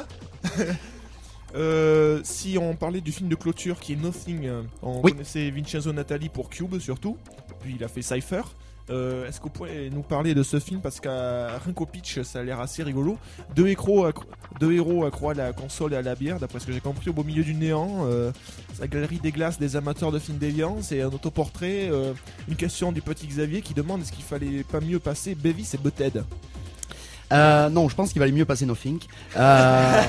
Euh, si on parlait du film de clôture qui est Nothing, euh, on Oui. connaissait Vincenzo Natali pour Cube surtout, puis il a fait Cypher. Euh, Est-ce que vous pouvez nous parler de ce film parce qu'à rien qu'au pitch ça a l'air assez rigolo. Deux héros, accro- deux héros accroient à la console et à la bière, d'après ce que j'ai compris, au beau milieu du néant. Euh, la galerie des glaces des amateurs de films déviants, c'est un autoportrait. Euh, une question du petit Xavier qui demande est-ce qu'il fallait pas mieux passer Beavis et Butthead. Euh, non, je pense qu'il valait mieux passer Nothing. Euh,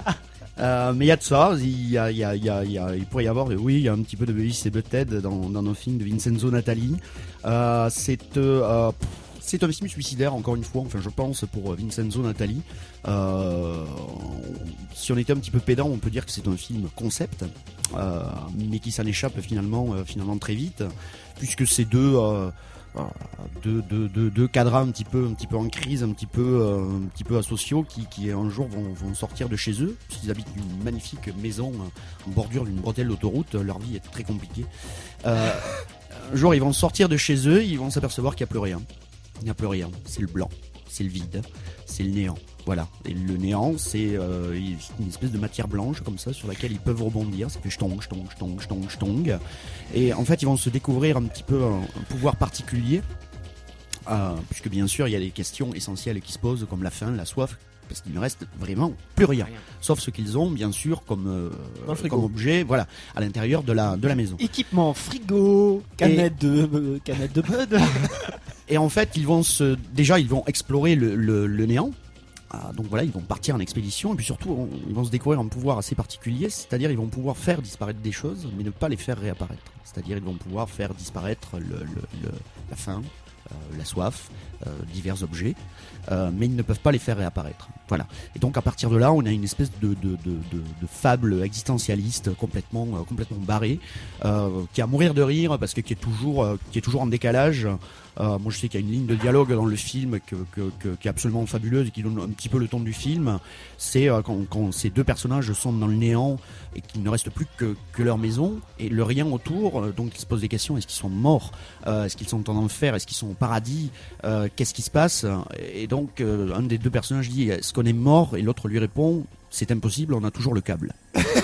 euh, mais il y a de ça, il, y a, il, y a, il, y a, il, y a, il pourrait y avoir, oui, il y a un petit peu de Beavis et Butthead dans, dans Nothing de Vincenzo Natali. Euh, c'est, euh, c'est un film suicidaire, encore une fois, enfin je pense, pour Vincenzo Natali. Euh, si on était un petit peu pédant, on peut dire que c'est un film concept, euh, mais qui s'en échappe finalement, euh, finalement très vite, puisque c'est deux... Euh, Deux, deux, deux, deux cadrans un petit peu, un petit peu en crise, un petit peu, euh, un petit peu asociaux qui, qui un jour vont, vont sortir de chez eux, parce qu'ils habitent une magnifique maison euh, en bordure d'une bretelle d'autoroute. Leur vie est très compliquée. Euh, un jour, ils vont sortir de chez eux, ils vont s'apercevoir qu'il n'y a plus rien. Il n'y a plus rien. C'est le blanc, c'est le vide, c'est le néant. Voilà. Et le néant, c'est euh, une espèce de matière blanche comme ça sur laquelle ils peuvent rebondir. Ça fait chtong, chtong, chtong, chtong, chtong. Et en fait, ils vont se découvrir un petit peu un, un pouvoir particulier, euh, puisque bien sûr, il y a des questions essentielles qui se posent comme la faim, la soif, parce qu'il ne reste vraiment plus rien, Rien. sauf ce qu'ils ont, bien sûr, comme, euh, Dans le frigo. comme objet, voilà, à l'intérieur de la de la maison. Équipement, frigo, canette de euh, canette de Bud. Et en fait, ils vont se, déjà, ils vont explorer le, le, le néant. Ah, donc voilà, ils vont partir en expédition et puis surtout, on- ils vont se découvrir un pouvoir assez particulier, c'est-à-dire ils vont pouvoir faire disparaître des choses, mais ne pas les faire réapparaître. C'est-à-dire ils vont pouvoir faire disparaître le, le- le- la faim, euh, la soif, euh, divers objets, euh, mais ils ne peuvent pas les faire réapparaître. Voilà. Et donc à partir de là, on a une espèce de, de, de, de, de fable existentialiste complètement, euh, complètement barrée, euh, qui est à mourir de rire parce que qui est toujours, euh, qui est toujours en décalage. Euh, moi je sais qu'il y a une ligne de dialogue dans le film que, que, que- qui est absolument fabuleuse et qui donne un petit peu le ton du film. C'est euh, quand, quand ces deux personnages sont dans le néant et qu'il ne reste plus que, que leur maison et le rien autour. euh, Donc ils se posent des questions, est-ce qu'ils sont morts, Euh, est-ce qu'ils sont en enfer, est-ce qu'ils sont au paradis, euh, qu'est-ce qui se passe? Et donc euh, un des deux personnages dit est-ce qu'on est mort? Et l'autre lui répond c'est impossible, on a toujours le câble.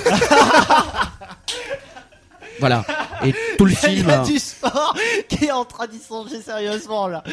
Voilà. Et tout le film. Il y a du sport qui est en train d'y songer sérieusement là.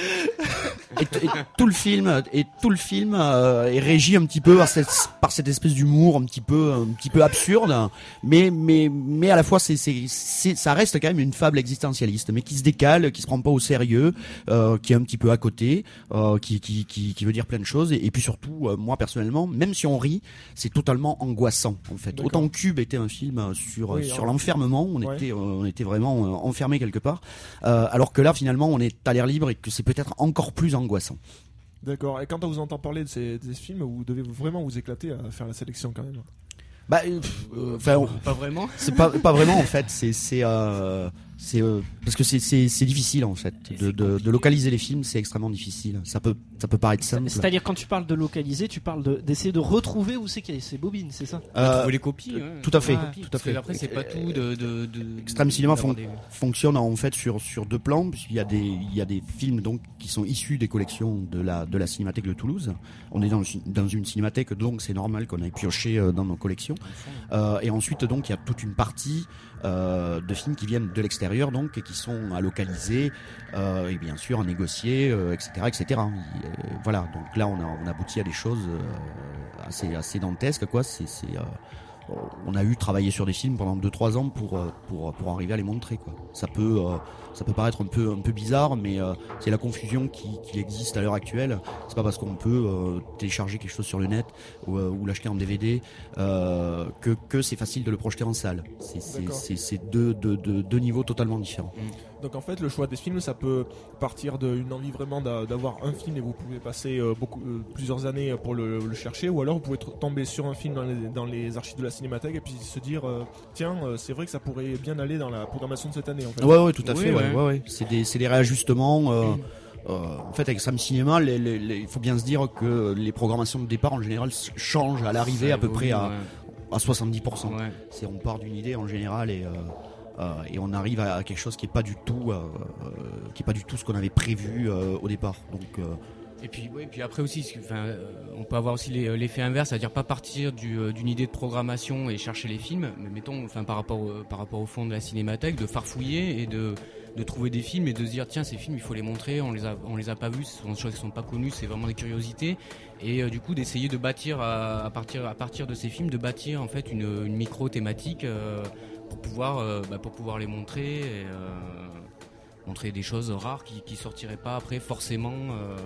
Et, t- et tout le film, et tout le film euh, est régi un petit peu par cette, par cette espèce d'humour un petit peu, un petit peu absurde, mais mais mais à la fois c'est c'est c'est ça reste quand même une fable existentialiste, mais qui se décale, qui se prend pas au sérieux, euh, qui est un petit peu à côté, euh, qui qui qui qui veut dire plein de choses, et, et puis surtout euh, moi personnellement, même si on rit, c'est totalement angoissant en fait. D'accord. Autant Cube était un film sur Oui, sur alors, l'enfermement, on ouais. était euh, on était vraiment euh, enfermé quelque part, euh, alors que là finalement on est à l'air libre et que c'est peut-être encore plus angoissant. D'accord. Et quand on vous entend parler de ces, de ces films, vous devez vraiment vous éclater à faire la sélection quand même. Bah, euh, enfin, euh, pas vraiment. C'est pas pas vraiment en fait. C'est c'est euh, c'est euh, parce que c'est c'est c'est difficile en fait de de, de localiser les films. C'est extrêmement difficile. Ça peut ça peut paraître simple. C'est-à-dire quand tu parles de localiser, tu parles de, d'essayer de retrouver où c'est qu'il y a ces bobines, c'est ça? Euh, trouver les copies. euh, Ouais. tout à fait, Ouais. tout à fait. Après, c'est pas tout de. de, de Extrême Cinéma fon- des... fonctionne en fait sur sur deux plans, puisqu'il y a des il y a des films donc qui sont issus des collections de la de la Cinémathèque de Toulouse. On est dans dans une cinémathèque, donc c'est normal qu'on aille piocher euh, dans nos collections. Euh, et ensuite donc il y a toute une partie euh, de films qui viennent de l'extérieur donc et qui sont à localiser euh, et bien sûr à négocier, euh, et cetera, et cetera. Et, euh, voilà, donc là on a on aboutit à des choses euh, assez assez dantesques quoi. C'est c'est euh, on a eu travaillé sur des films pendant deux trois ans pour pour pour arriver à les montrer quoi. Ça peut euh, ça peut paraître un peu un peu bizarre, mais euh, c'est la confusion qui, qui existe à l'heure actuelle. C'est pas parce qu'on peut euh, télécharger quelque chose sur le net ou, euh, ou l'acheter en D V D euh, que que c'est facile de le projeter en salle. C'est c'est D'accord. c'est, c'est deux, deux deux deux niveaux totalement différents. Donc en fait, le choix des films, ça peut partir d'une envie vraiment d'a- d'avoir un film et vous pouvez passer euh, beaucoup, euh, plusieurs années pour le, le chercher, ou alors vous pouvez tr- tomber sur un film dans les, dans les archives de la Cinémathèque et puis se dire euh, tiens, euh, c'est vrai que ça pourrait bien aller dans la programmation de cette année. En fait. Ouais ouais tout à Oui, fait. Ouais, ouais. ouais, ouais. C'est des c'est des réajustements. Euh, euh, en fait, avec Sam Cinéma, les, les, les, il faut bien se dire que les programmations de départ en général s- changent à l'arrivée Ça à peu évolue, près à, ouais. à soixante-dix pour cent. Ouais. C'est on part d'une idée en général et euh, euh, et on arrive à, à quelque chose qui est pas du tout euh, euh, qui est pas du tout ce qu'on avait prévu euh, au départ. Donc euh, Et puis, ouais, puis après aussi, enfin, euh, on peut avoir aussi les- l'effet inverse, c'est-à-dire pas partir du, euh, d'une idée de programmation et chercher les films, mais mettons, enfin, par rapport au, par rapport au fond de la Cinémathèque, de farfouiller et de, de trouver des films et de se dire tiens, ces films il faut les montrer, on les a, on les a pas vus, ce sont des choses qui sont pas connues, c'est vraiment des curiosités, et euh, du coup d'essayer de bâtir à, à partir à partir de ces films, de bâtir en fait une, une micro thématique euh, pour pouvoir euh, bah, pour pouvoir les montrer. Et, euh, montrer des choses rares qui qui sortiraient pas après forcément euh,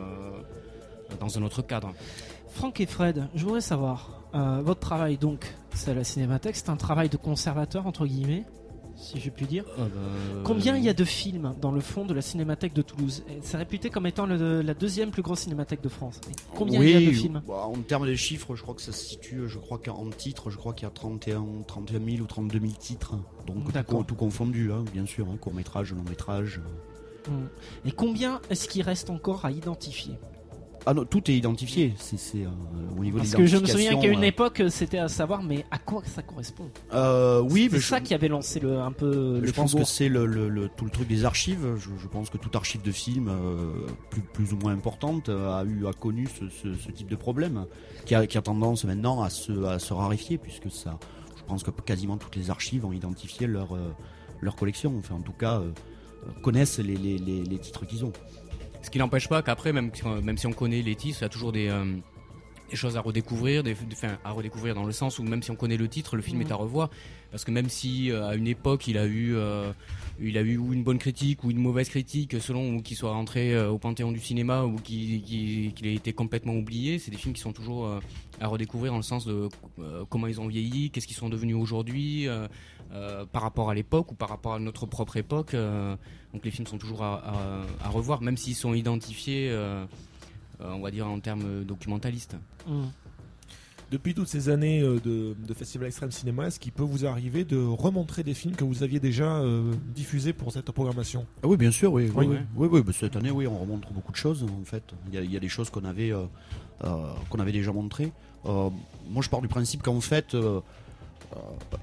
dans un autre cadre. Franck et Fred, je voudrais savoir, euh, votre travail donc, c'est à la Cinémathèque, c'est un travail de conservateur entre guillemets, si je puis dire. Euh, bah, Combien il y a de films dans le fond de la Cinémathèque de Toulouse? Et c'est réputé comme étant le- la deuxième plus grosse cinémathèque de France. Et combien oui, il y a de films? bah, en termes de chiffres, je crois que ça se situe, je crois qu'en titres, je crois qu'il y a trente et un, trente et un mille ou trente-deux mille titres. Donc tout, D'accord. co- tout confondu, hein, bien sûr, hein, court métrage, long métrage. Hum. Et combien est-ce qu'il reste encore à identifier? Ah non, tout est identifié. C'est, c'est euh, au niveau Parce de que je me souviens l'identification, qu'à une euh, époque, c'était à savoir, mais à quoi ça correspond? Euh, oui, c'est mais ça je, qui avait lancé le, un peu le je pense faubourg. que c'est le, le, le- tout le truc des archives. Je, je pense que toute archive de film euh, plus, plus ou moins importante euh, a eu a connu ce, ce, ce type de problème qui a, qui a tendance maintenant à se, à se raréfier puisque ça. Je pense que quasiment toutes les archives ont identifié leur euh, leur collection. Enfin, en tout cas, euh, connaissent les, les, les, les titres qu'ils ont. Ce qui n'empêche pas qu'après, même, même si on connaît les titres, il y a toujours des, euh, des choses à redécouvrir, des, enfin, à redécouvrir dans le sens où même si on connaît le titre, le film Mhm. est à revoir. Parce que même si euh, à une époque il a eu, euh, il a eu ou une bonne critique ou une mauvaise critique, selon ou qu'il soit rentré euh, au panthéon du cinéma ou qu'il, qu'il, qu'il ait été complètement oublié, c'est des films qui sont toujours euh, à redécouvrir dans le sens de euh, comment ils ont vieilli, qu'est-ce qu'ils sont devenus aujourd'hui. Euh, Euh, par rapport à l'époque ou par rapport à notre propre époque. Euh, donc les films sont toujours à, à, à revoir, même s'ils sont identifiés, euh, euh, on va dire en termes documentalistes. Mmh. Depuis toutes ces années euh, de, de Festival Extrême Cinéma, est-ce qu'il peut vous arriver de remontrer des films que vous aviez déjà euh, diffusés pour cette programmation? Ah oui, bien sûr, oui. Oui, Oui. oui, oui, oui, bah, cette année, oui, on remonte beaucoup de choses. En fait, il y a, il y a des choses qu'on avait, euh, euh, qu'on avait déjà montrées. Euh, moi, je pars du principe qu'en fait, euh, euh,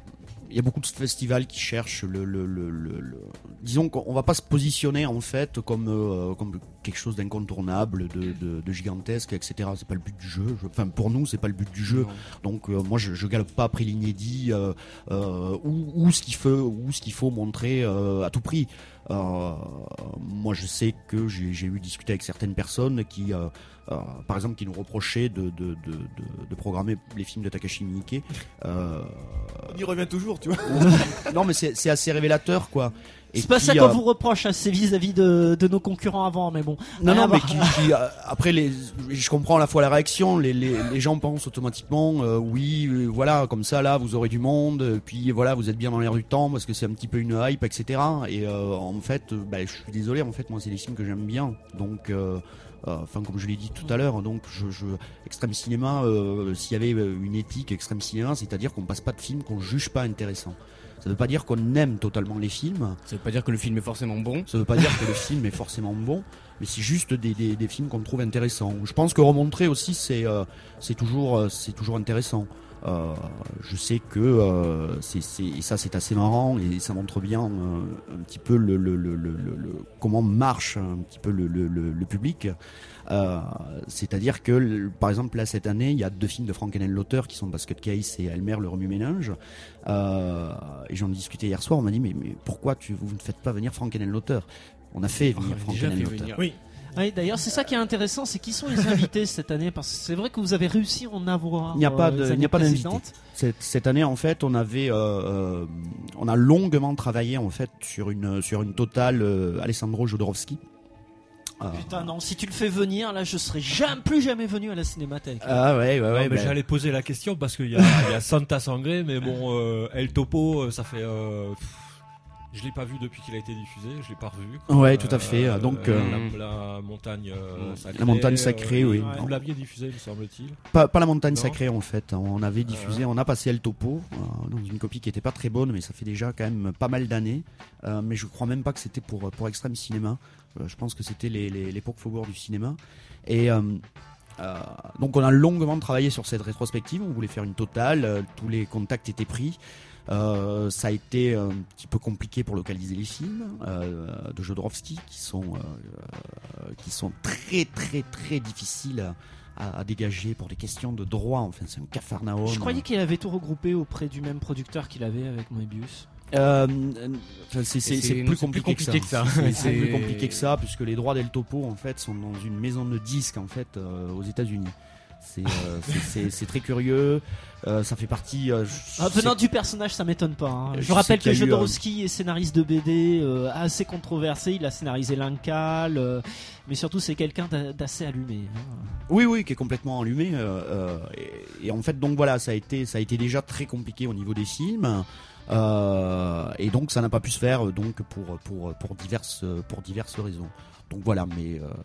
il y a beaucoup de festivals qui cherchent le, le, le, le, le... disons qu'on va pas se positionner en fait comme euh, comme quelque chose d'incontournable, de, de, de gigantesque, et cetera. C'est pas le but du jeu. Je... Enfin, pour nous, c'est pas le but du jeu. Non. Donc, euh, moi, je, je galope pas après l'inédit euh, euh, ou, ou ce qu'il faut, ou ce qu'il faut montrer euh, à tout prix. Euh, moi, je sais que j'ai, j'ai eu discuté avec certaines personnes qui, euh, euh, par exemple, qui nous reprochaient de, de, de, de, de programmer les films de Takashi Miike. Euh... On y revient toujours, tu vois. Non, mais c'est, c'est assez révélateur, quoi. Et c'est pas qui, ça qu'on euh... vous reproche, hein, c'est vis-à-vis de, de nos concurrents avant, mais bon. Non, non, mais voir. qui, qui euh, après les, je comprends à la fois la réaction. Les, les, les gens pensent automatiquement, euh, oui, euh, voilà, comme ça là, vous aurez du monde, euh, puis voilà, vous êtes bien dans l'air du temps parce que c'est un petit peu une hype, et cetera. Et euh, en fait, euh, bah, je suis désolé, en fait, moi, c'est des films que j'aime bien, donc. Euh, Enfin, comme je l'ai dit tout à l'heure, donc je, je Extrême Cinéma, euh, s'il y avait une éthique Extrême Cinéma, c'est-à-dire qu'on passe pas de films qu'on juge pas intéressants. Ça veut pas dire qu'on aime totalement les films. Ça veut pas dire que le film est forcément bon. Ça veut pas dire que le film est forcément bon, mais c'est juste des, des, des films qu'on trouve intéressants. Je pense que remontrer aussi, c'est euh, c'est toujours euh, c'est toujours intéressant. Euh, je sais que euh, c'est, c'est, et ça c'est assez marrant et ça montre bien euh, un petit peu le, le, le, le, le comment marche un petit peu le, le, le, le public. Euh, c'est-à-dire que le, par exemple là cette année il y a deux films de Frankenheimer qui sont Basket Case et Elmer le remue-ménage. Euh, et j'en discutais hier soir, on m'a dit mais, mais pourquoi tu, vous ne faites pas venir Frankenheimer? On a fait venir Frankenheimer. Oui. Oui, d'ailleurs, c'est ça qui est intéressant, c'est qui sont les invités cette année, parce que c'est vrai que vous avez réussi à en avoir. Il n'y a pas euh, de, il n'y a pas d'invité. Cette, cette année, en fait, on avait, euh, euh, on a longuement travaillé en fait sur une sur une totale euh, Alessandro Jodorowsky. Euh... Putain non, si tu le fais venir, là, je serai jamais plus jamais venu à la Cinémathèque. Ah ouais, ouais, ouais. Non, bah... J'allais poser la question parce qu'il y a, il y a Santa Sangre, mais bon, euh, El Topo, ça fait. Euh, Je l'ai pas vu depuis qu'il a été diffusé, je l'ai pas revu. Ouais, tout à fait. Euh, Donc euh, la, la montagne euh, sacrée. La montagne sacrée, euh, oui. Ouais. Vous l'aviez diffusé, me semble-t-il. Pas, pas la montagne non. sacrée en fait. On avait diffusé, euh... on a passé El Topo euh, dans une copie qui était pas très bonne, mais ça fait déjà quand même pas mal d'années. Euh, mais je crois même pas que c'était pour pour Extrême Cinéma. Euh, je pense que c'était les, les, l'époque Faubourg du cinéma. Et euh, euh, donc on a longuement travaillé sur cette rétrospective. On voulait faire une totale. Euh, tous les contacts étaient pris. Euh, ça a été un petit peu compliqué pour localiser les films euh, de Jodorowsky qui sont euh, qui sont très très très difficiles à, à dégager pour des questions de droit. Enfin, c'est un capharnaüm. Je croyais qu'il avait tout regroupé auprès du même producteur qu'il avait avec Moebius. Euh, c'est, c'est, c'est, c'est, plus, non, compliqué c'est plus compliqué que ça. Que ça. C'est, c'est plus compliqué que ça puisque les droits d'El Topo en fait sont dans une maison de disques en fait euh, aux États-Unis. C'est, euh, c'est, c'est, c'est très curieux. Euh, ça fait partie. Euh, ah, venant du personnage, ça m'étonne pas. Hein. Je, je rappelle que Jodorowsky euh... est scénariste de B D euh, assez controversé. Il a scénarisé L'Incal, euh, mais surtout c'est quelqu'un d'assez allumé. Hein. Oui, oui, qui est complètement allumé. Euh, et, et en fait, donc voilà, ça a été, ça a été déjà très compliqué au niveau des films. Euh, et donc ça n'a pas pu se faire donc pour pour pour diverses pour diverses raisons. Donc voilà, mais euh,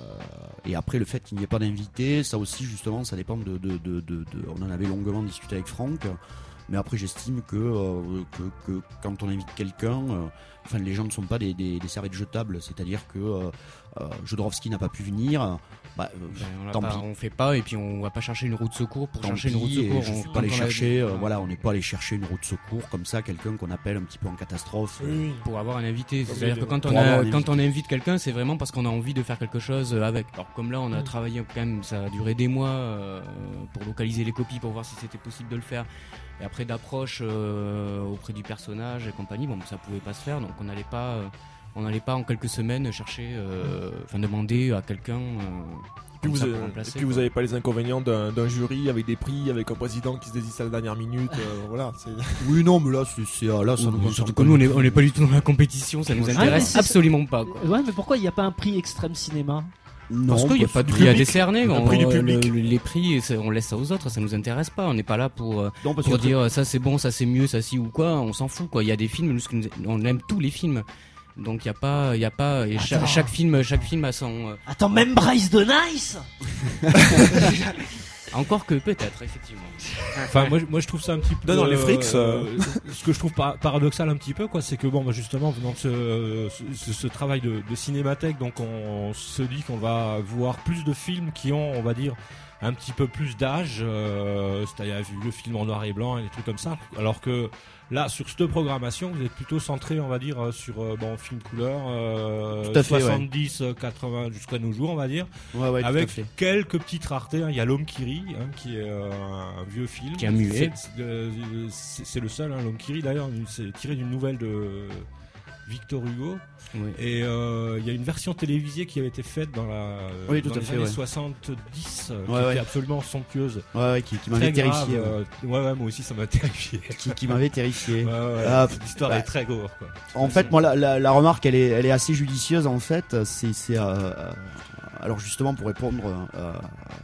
et après le fait qu'il n'y ait pas d'invité, ça aussi justement, ça dépend de, de, de, de, de on en avait longuement discuté avec Franck, mais après j'estime que, euh, que, que quand on invite quelqu'un, euh, enfin les gens ne sont pas des, des, des serviettes jetables, c'est-à-dire que euh, euh, Jodorowsky n'a pas pu venir. Bah, euh, ben, on, tant pas, pis. on fait pas et puis on va pas chercher une roue de secours pour tant chercher pis, une roue de secours. Je on suis pas allé chercher, euh, voilà, on n'est pas allé chercher une roue de secours comme ça, quelqu'un qu'on appelle un petit peu en catastrophe. Oui, pour avoir un invité. Pour C'est-à-dire que quand on, a, quand on invite quelqu'un, c'est vraiment parce qu'on a envie de faire quelque chose avec. Alors comme là, on a mmh. travaillé quand même, ça a duré des mois euh, pour localiser les copies, pour voir si c'était possible de le faire. Et après d'approche euh, auprès du personnage et compagnie, bon, ça pouvait pas se faire, donc on n'allait pas, euh, on n'allait pas en quelques semaines chercher, euh, enfin demander à quelqu'un. Euh, Et puis, vous, avez, et puis vous avez pas les inconvénients d'un, d'un jury avec des prix, avec un président qui se désiste à la dernière minute, euh, voilà. C'est... Oui, non, mais là, c'est, c'est là, ça oui, nous surtout que nous, on n'est on est pas du tout dans la compétition, ça nous intéresse ah, absolument pas. Quoi. Ouais, mais pourquoi il n'y a pas un prix Extrême Cinéma? Non, parce qu'il n'y a pas de prix à décerner. On, prix du public. Le, les prix, on laisse ça aux autres, ça nous intéresse pas. On n'est pas là pour, non, pour dire ça c'est bon, ça c'est mieux, ça si ou quoi. On s'en fout, quoi. Il y a des films, nous, on aime tous les films. Donc il y a pas, il y a pas, et chaque, chaque film, chaque film a son. Euh... Attends, même Bryce de Nice. Encore que peut-être, effectivement. Enfin, moi, moi je trouve ça un petit peu. Non, non, les frics. Euh, euh, ce que je trouve par- paradoxal un petit peu, quoi, c'est que bon, bah, justement, dans ce, ce, ce travail de, de cinémathèque, donc on se dit qu'on va voir plus de films qui ont, on va dire, un petit peu plus d'âge, euh, c'est-à-dire vu le film en noir et blanc et des trucs comme ça, alors que là sur cette programmation vous êtes plutôt centré on va dire sur euh, bon film couleur euh, tout à fait, soixante-dix quatre-vingts jusqu'à nos jours on va dire, ouais, ouais, avec tout à fait. quelques petites raretés, hein. Il y a L'Homme qui rit, hein, qui est euh, un vieux film qui est muet, c'est, c'est, c'est le seul, hein, L'Homme qui rit d'ailleurs, c'est tiré d'une nouvelle de Victor Hugo. Oui. Et il euh, y a une version télévisée qui avait été faite dans, la, oui, dans tout à les fait, années ouais. soixante-dix, ouais, qui ouais. était absolument somptueuse. Ouais, ouais, qui, qui m'avait très terrifié. Grave, ouais. Euh, ouais, ouais, moi aussi ça m'a terrifié. qui, qui m'avait terrifié. Ouais, ouais, ah, l'histoire bah, est très gore. Quoi. En fait, moi, la, la, la remarque, elle est, elle est assez judicieuse. En fait, c'est, c'est euh, alors justement pour répondre euh,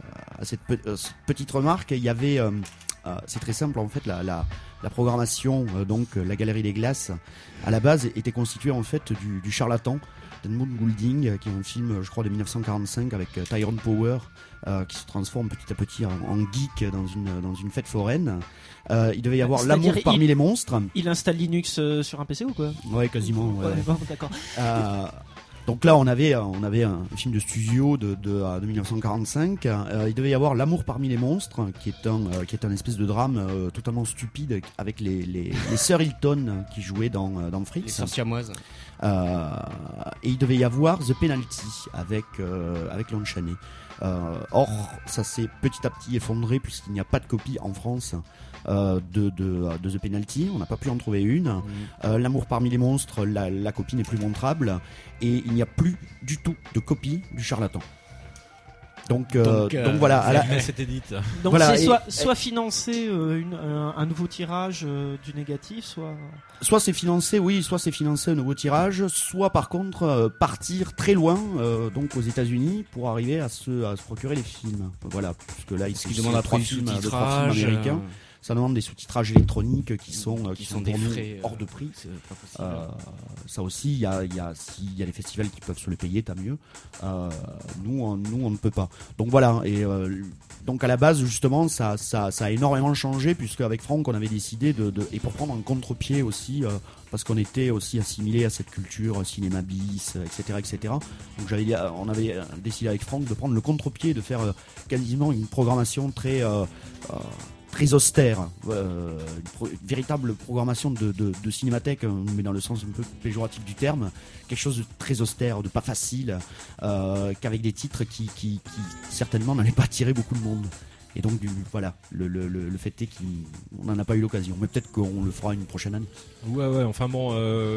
à cette, pe- euh, cette petite remarque, il y avait, euh, euh, c'est très simple en fait, la, la La programmation, euh, donc la Galerie des Glaces, à la base était constituée en fait du, du Charlatan d'Edmund Goulding, euh, qui est un film, je crois, de dix-neuf cent quarante-cinq avec euh, Tyrone Power, euh, qui se transforme petit à petit en, en geek dans une dans une fête foraine. Euh, il devait y avoir C'est-à-dire, l'amour parmi il, les monstres. Il installe Linux euh, sur un P C ou quoi? Ouais, quasiment. Ouais, ouais, ouais. Bon, d'accord. Euh, Donc là, on avait, on avait un film de studio de, de, de dix-neuf cent quarante-cinq. Euh, il devait y avoir L'amour parmi les monstres, qui est un, euh, qui est un espèce de drame euh, totalement stupide avec les, les, les sœurs Hilton qui jouaient dans, dans Fritz. Les sœurs siamoises. Euh, et il devait y avoir The Penalty avec, euh, avec Lon Chaney. Euh, or, ça s'est petit à petit effondré puisqu'il n'y a pas de copie en France. Euh, de, de, de The Penalty, on n'a pas pu en trouver une. Mmh. Euh, L'amour parmi les monstres, la, la copie n'est plus montrable et il n'y a plus du tout de copie du Charlatan. Donc, euh, donc, euh, donc voilà. À la... Donc voilà, c'est et, soit, soit financer euh, une, un, un nouveau tirage euh, du négatif, soit. Soit c'est financé, oui, soit c'est financé un nouveau tirage, soit par contre euh, partir très loin, euh, donc aux États-Unis, pour arriver à se, à se procurer les films. Voilà, puisque là, il demande à trois films, de trois films américains. Euh... Ça demande des sous-titrages électroniques qui sont, qui, qui sont, sont des pour nous frais hors de prix. C'est pas possible. Euh, ça aussi, il y a, y, a, y a des festivals qui peuvent se le payer, tant mieux. Euh, nous, on, nous, on ne peut pas. Donc voilà. Et euh, donc à la base, justement, ça, ça, ça a énormément changé puisque avec Franck, on avait décidé de, de et pour prendre un contre-pied aussi, euh, parce qu'on était aussi assimilé à cette culture cinéma bis, et cetera, et cetera. Donc j'avais, on avait décidé avec Franck de prendre le contre-pied, de faire euh, quasiment une programmation très euh, euh, très austère, euh, une, pro- une véritable programmation de, de, de cinémathèque, mais dans le sens un peu péjoratif du terme, quelque chose de très austère, de pas facile, euh, qu'avec des titres qui, qui, qui certainement n'allaient pas attirer beaucoup de monde. Et donc du, voilà, le, le, le fait est qu'on n'en a pas eu l'occasion, mais peut-être qu'on le fera une prochaine année. Ouais, ouais, enfin bon,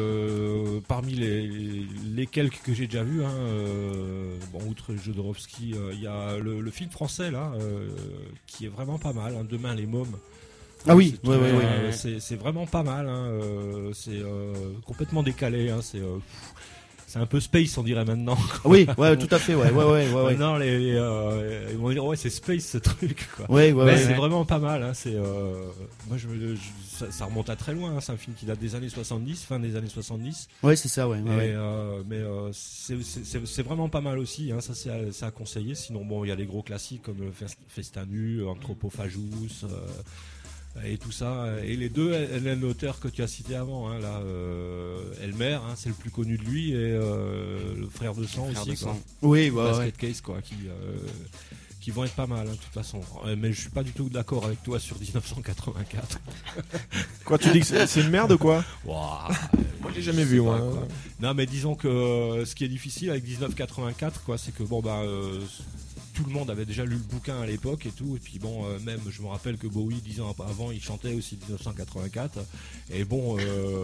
euh, parmi les, les quelques que j'ai déjà vus, hein, euh, bon, outre Jodorowsky, il euh, y a le, le film français là, euh, qui est vraiment pas mal, hein, Demain les mômes. Ah oui, c'est, ouais, euh, ouais, ouais. euh, c'est, c'est vraiment pas mal, hein, euh, c'est euh, complètement décalé, hein, c'est... Euh, C'est un peu space, on dirait maintenant. Oui, ouais, tout à fait, ouais, ouais, ouais, ouais. Maintenant, les, les, euh, ils vont dire ouais, c'est space ce truc, quoi. Ouais, ouais, Mais ouais, c'est ouais. vraiment pas mal. Hein, c'est, euh, moi, je, je, ça, ça remonte à très loin. Hein, c'est un film qui date des années soixante-dix, fin des années soixante-dix. Ouais, c'est ça, ouais. ouais, Et, ouais. euh, mais euh, c'est, c'est, c'est, c'est vraiment pas mal aussi. Hein, ça, c'est à, c'est à conseiller. Sinon, bon, il y a les gros classiques comme le Festin nu, Anthropophagus. Euh, et tout ça, et les deux Hélène Lauter que tu as cité avant, hein, là, euh, Elmer, hein, c'est le plus connu de lui, et euh, le frère de sang frère aussi, de quoi. sang. Oui, ouais, Basket ouais. Case, quoi, qui, euh, qui vont être pas mal, hein, de toute façon. Mais je suis pas du tout d'accord avec toi sur dix-neuf cent quatre-vingt-quatre. Quoi, tu dis que c'est, c'est une merde, quoi? Wow, moi, j'ai jamais vu, moi. Pas, quoi. Non, mais disons que euh, ce qui est difficile avec dix-neuf quatre-vingt-quatre, quoi, c'est que bon, bah. Euh, tout le monde avait déjà lu le bouquin à l'époque et tout, et puis bon, euh, même je me rappelle que Bowie, dix ans avant, il chantait aussi dix-neuf cent quatre-vingt-quatre, et bon, euh,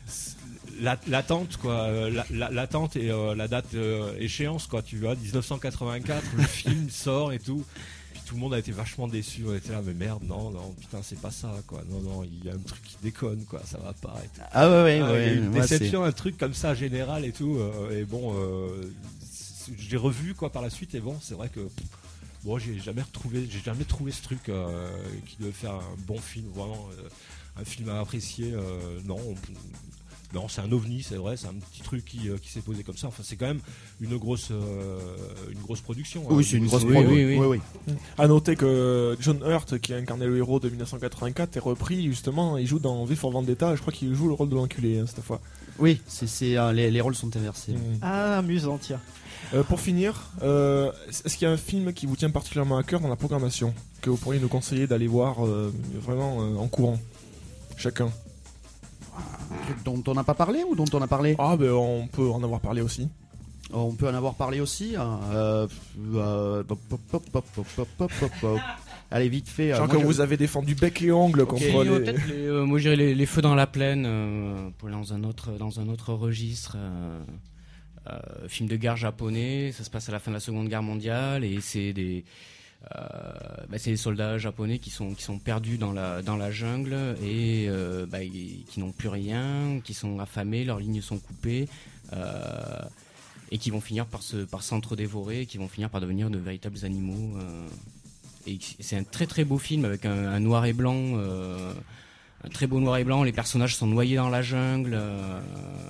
la, l'attente, quoi, la, la, l'attente et euh, la date euh, échéance, quoi, tu vois, dix-neuf cent quatre-vingt-quatre, le film sort et tout, puis tout le monde a été vachement déçu, on était là, mais merde, non, non, putain, c'est pas ça, quoi, non, non, il y a un truc qui déconne, quoi, ça va pas, et tout. Ah ouais, ouais, ah, ouais. Il y a une moi, déception, c'est... un truc comme ça, général et tout, euh, et bon, euh, je l'ai revu, quoi, par la suite, et bon, c'est vrai que... Pff, bon, j'ai jamais retrouvé, j'ai jamais trouvé ce truc euh, qui devait faire un bon film, vraiment euh, un film à apprécier. Euh, non, on, Non, c'est un ovni, c'est vrai, c'est un petit truc qui, euh, qui s'est posé comme ça. Enfin, c'est quand même une grosse, euh, une grosse production. Oui, hein. c'est une grosse oui, production. oui, oui. oui, oui. À noter que John Hurt, qui a incarné le héros de dix-neuf cent quatre-vingt-quatre, est repris justement. Il joue dans V for Vendetta. Je crois qu'il joue le rôle de l'enculé hein, cette fois. Oui, c'est, c'est, euh, les, les rôles sont inversés. Mmh. Ah, amusant, tiens. Euh, pour finir, euh, est-ce qu'il y a un film qui vous tient particulièrement à cœur dans la programmation que vous pourriez nous conseiller d'aller voir euh, vraiment euh, en courant, chacun? Un truc dont on n'a pas parlé ou dont on a parlé? Ah ben on peut en avoir parlé aussi. On peut en avoir parlé aussi. Hein. Euh, euh, pop, pop, pop, pop, pop, pop, pop, pop, pop. Allez, vite fait. Genre euh, que moi, je- vous avez défendu bec et ongle Ok. contre Et, euh, les... peut-être les, euh, moi, je dirais les, les feux dans la plaine, euh, pour aller dans un autre, dans un autre registre. Euh, euh, film de guerre japonais. Ça se passe à la fin de la Seconde Guerre mondiale et c'est des, euh, bah, c'est des soldats japonais qui sont, qui sont perdus dans la, dans la jungle et euh, bah, ils- qui n'ont plus rien, qui sont affamés, leurs lignes sont coupées. Euh, et qui vont finir par se par s'entre-dévorer, qui vont finir par devenir de véritables animaux. Euh, et c'est un très très beau film avec un, un noir et blanc, euh, un très beau noir et blanc. Les personnages sont noyés dans la jungle. Euh,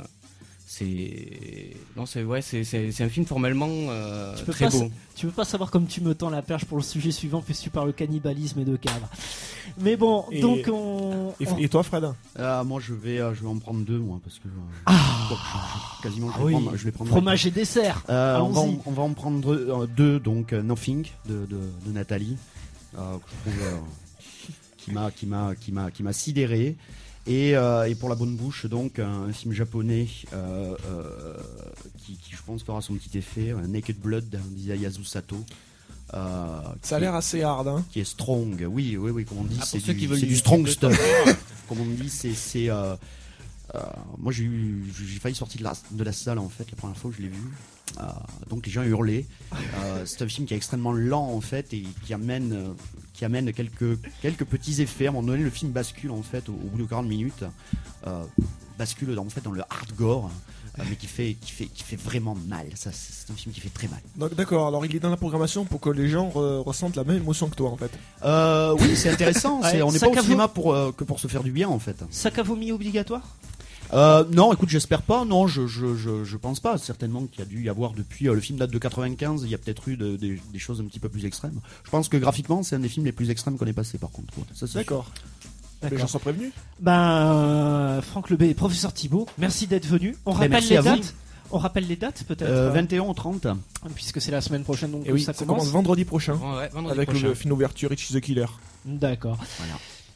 c'est non, c'est ouais, c'est c'est c'est un film formellement euh, Tu peux, très pas, beau. sa- tu peux pas savoir comme tu me tends la perche pour le sujet suivant puisque tu parles cannibalisme et de cadre. Mais bon, Et- donc on... Et, on- et toi Fred? Ah, moi, je vais, euh, je vais en prendre deux, moi, parce que. euh, Ah. donc, je- je- quasiment, je Ah vais, oui. prendre, je vais prendre. Fromage et dessert. Euh, on, va en, Allons-y. on va en prendre euh, deux, donc euh, Nothing de, de, de Nathalie, euh, que je trouve, euh, qui m'a qui m'a qui m'a qui m'a sidéré. Et, euh, et pour la bonne bouche, donc un, un film japonais euh, euh, qui, qui, je pense, fera son petit effet, euh, Naked Blood d'Isayasu Sato. Euh, Ça a l'air assez hard hein. qui est strong, oui, oui, oui, comme on dit, Ah, c'est pour ceux du, qui veulent c'est du du strong film de stuff. Comme on dit, c'est, c'est euh, euh, moi j'ai eu, j'ai failli sortir de la, de la salle en fait la première fois que je l'ai vu. Euh, donc les gens hurlaient. Euh, c'est un film qui est extrêmement lent en fait et qui amène, euh, qui amène quelques, quelques petits effets. À un moment donné, le film bascule en fait au, au bout de quarante minutes, euh, bascule dans, en fait dans le hardcore. Euh, mais qui fait, qui, fait, qui fait vraiment mal. Ça, c'est, c'est un film qui fait très mal. Donc, d'accord, alors il est dans la programmation pour que les gens re- ressentent la même émotion que toi en fait. Euh, oui, c'est intéressant. Ouais, c'est, on n'est sac pas à au cinéma veau- pour, euh, que pour se faire du bien en fait. Sac à vomi obligatoire? Euh, non, écoute, j'espère pas. Non, je, je, je, je pense pas. Certainement qu'il y a dû y avoir depuis. Euh, le film date de quatre-vingt-quinze. Il y a peut-être eu de- de- des choses un petit peu plus extrêmes. Je pense que graphiquement, c'est un des films les plus extrêmes qu'on ait passé, par contre. Ouais, ça, c'est D'accord. Les gens D'accord. sont prévenus. Ben, euh, Franck Lebet et professeur Thibault, merci d'être venu. On Ben, rappelle merci les à vous. dates. On rappelle les dates peut-être. Euh, euh, vingt et un au trente. Puisque c'est la semaine prochaine donc Et oui, ça, ça commence. commence vendredi prochain Ouais, vendredi avec prochain. le film d'ouverture Richie the Killer. D'accord. Voilà.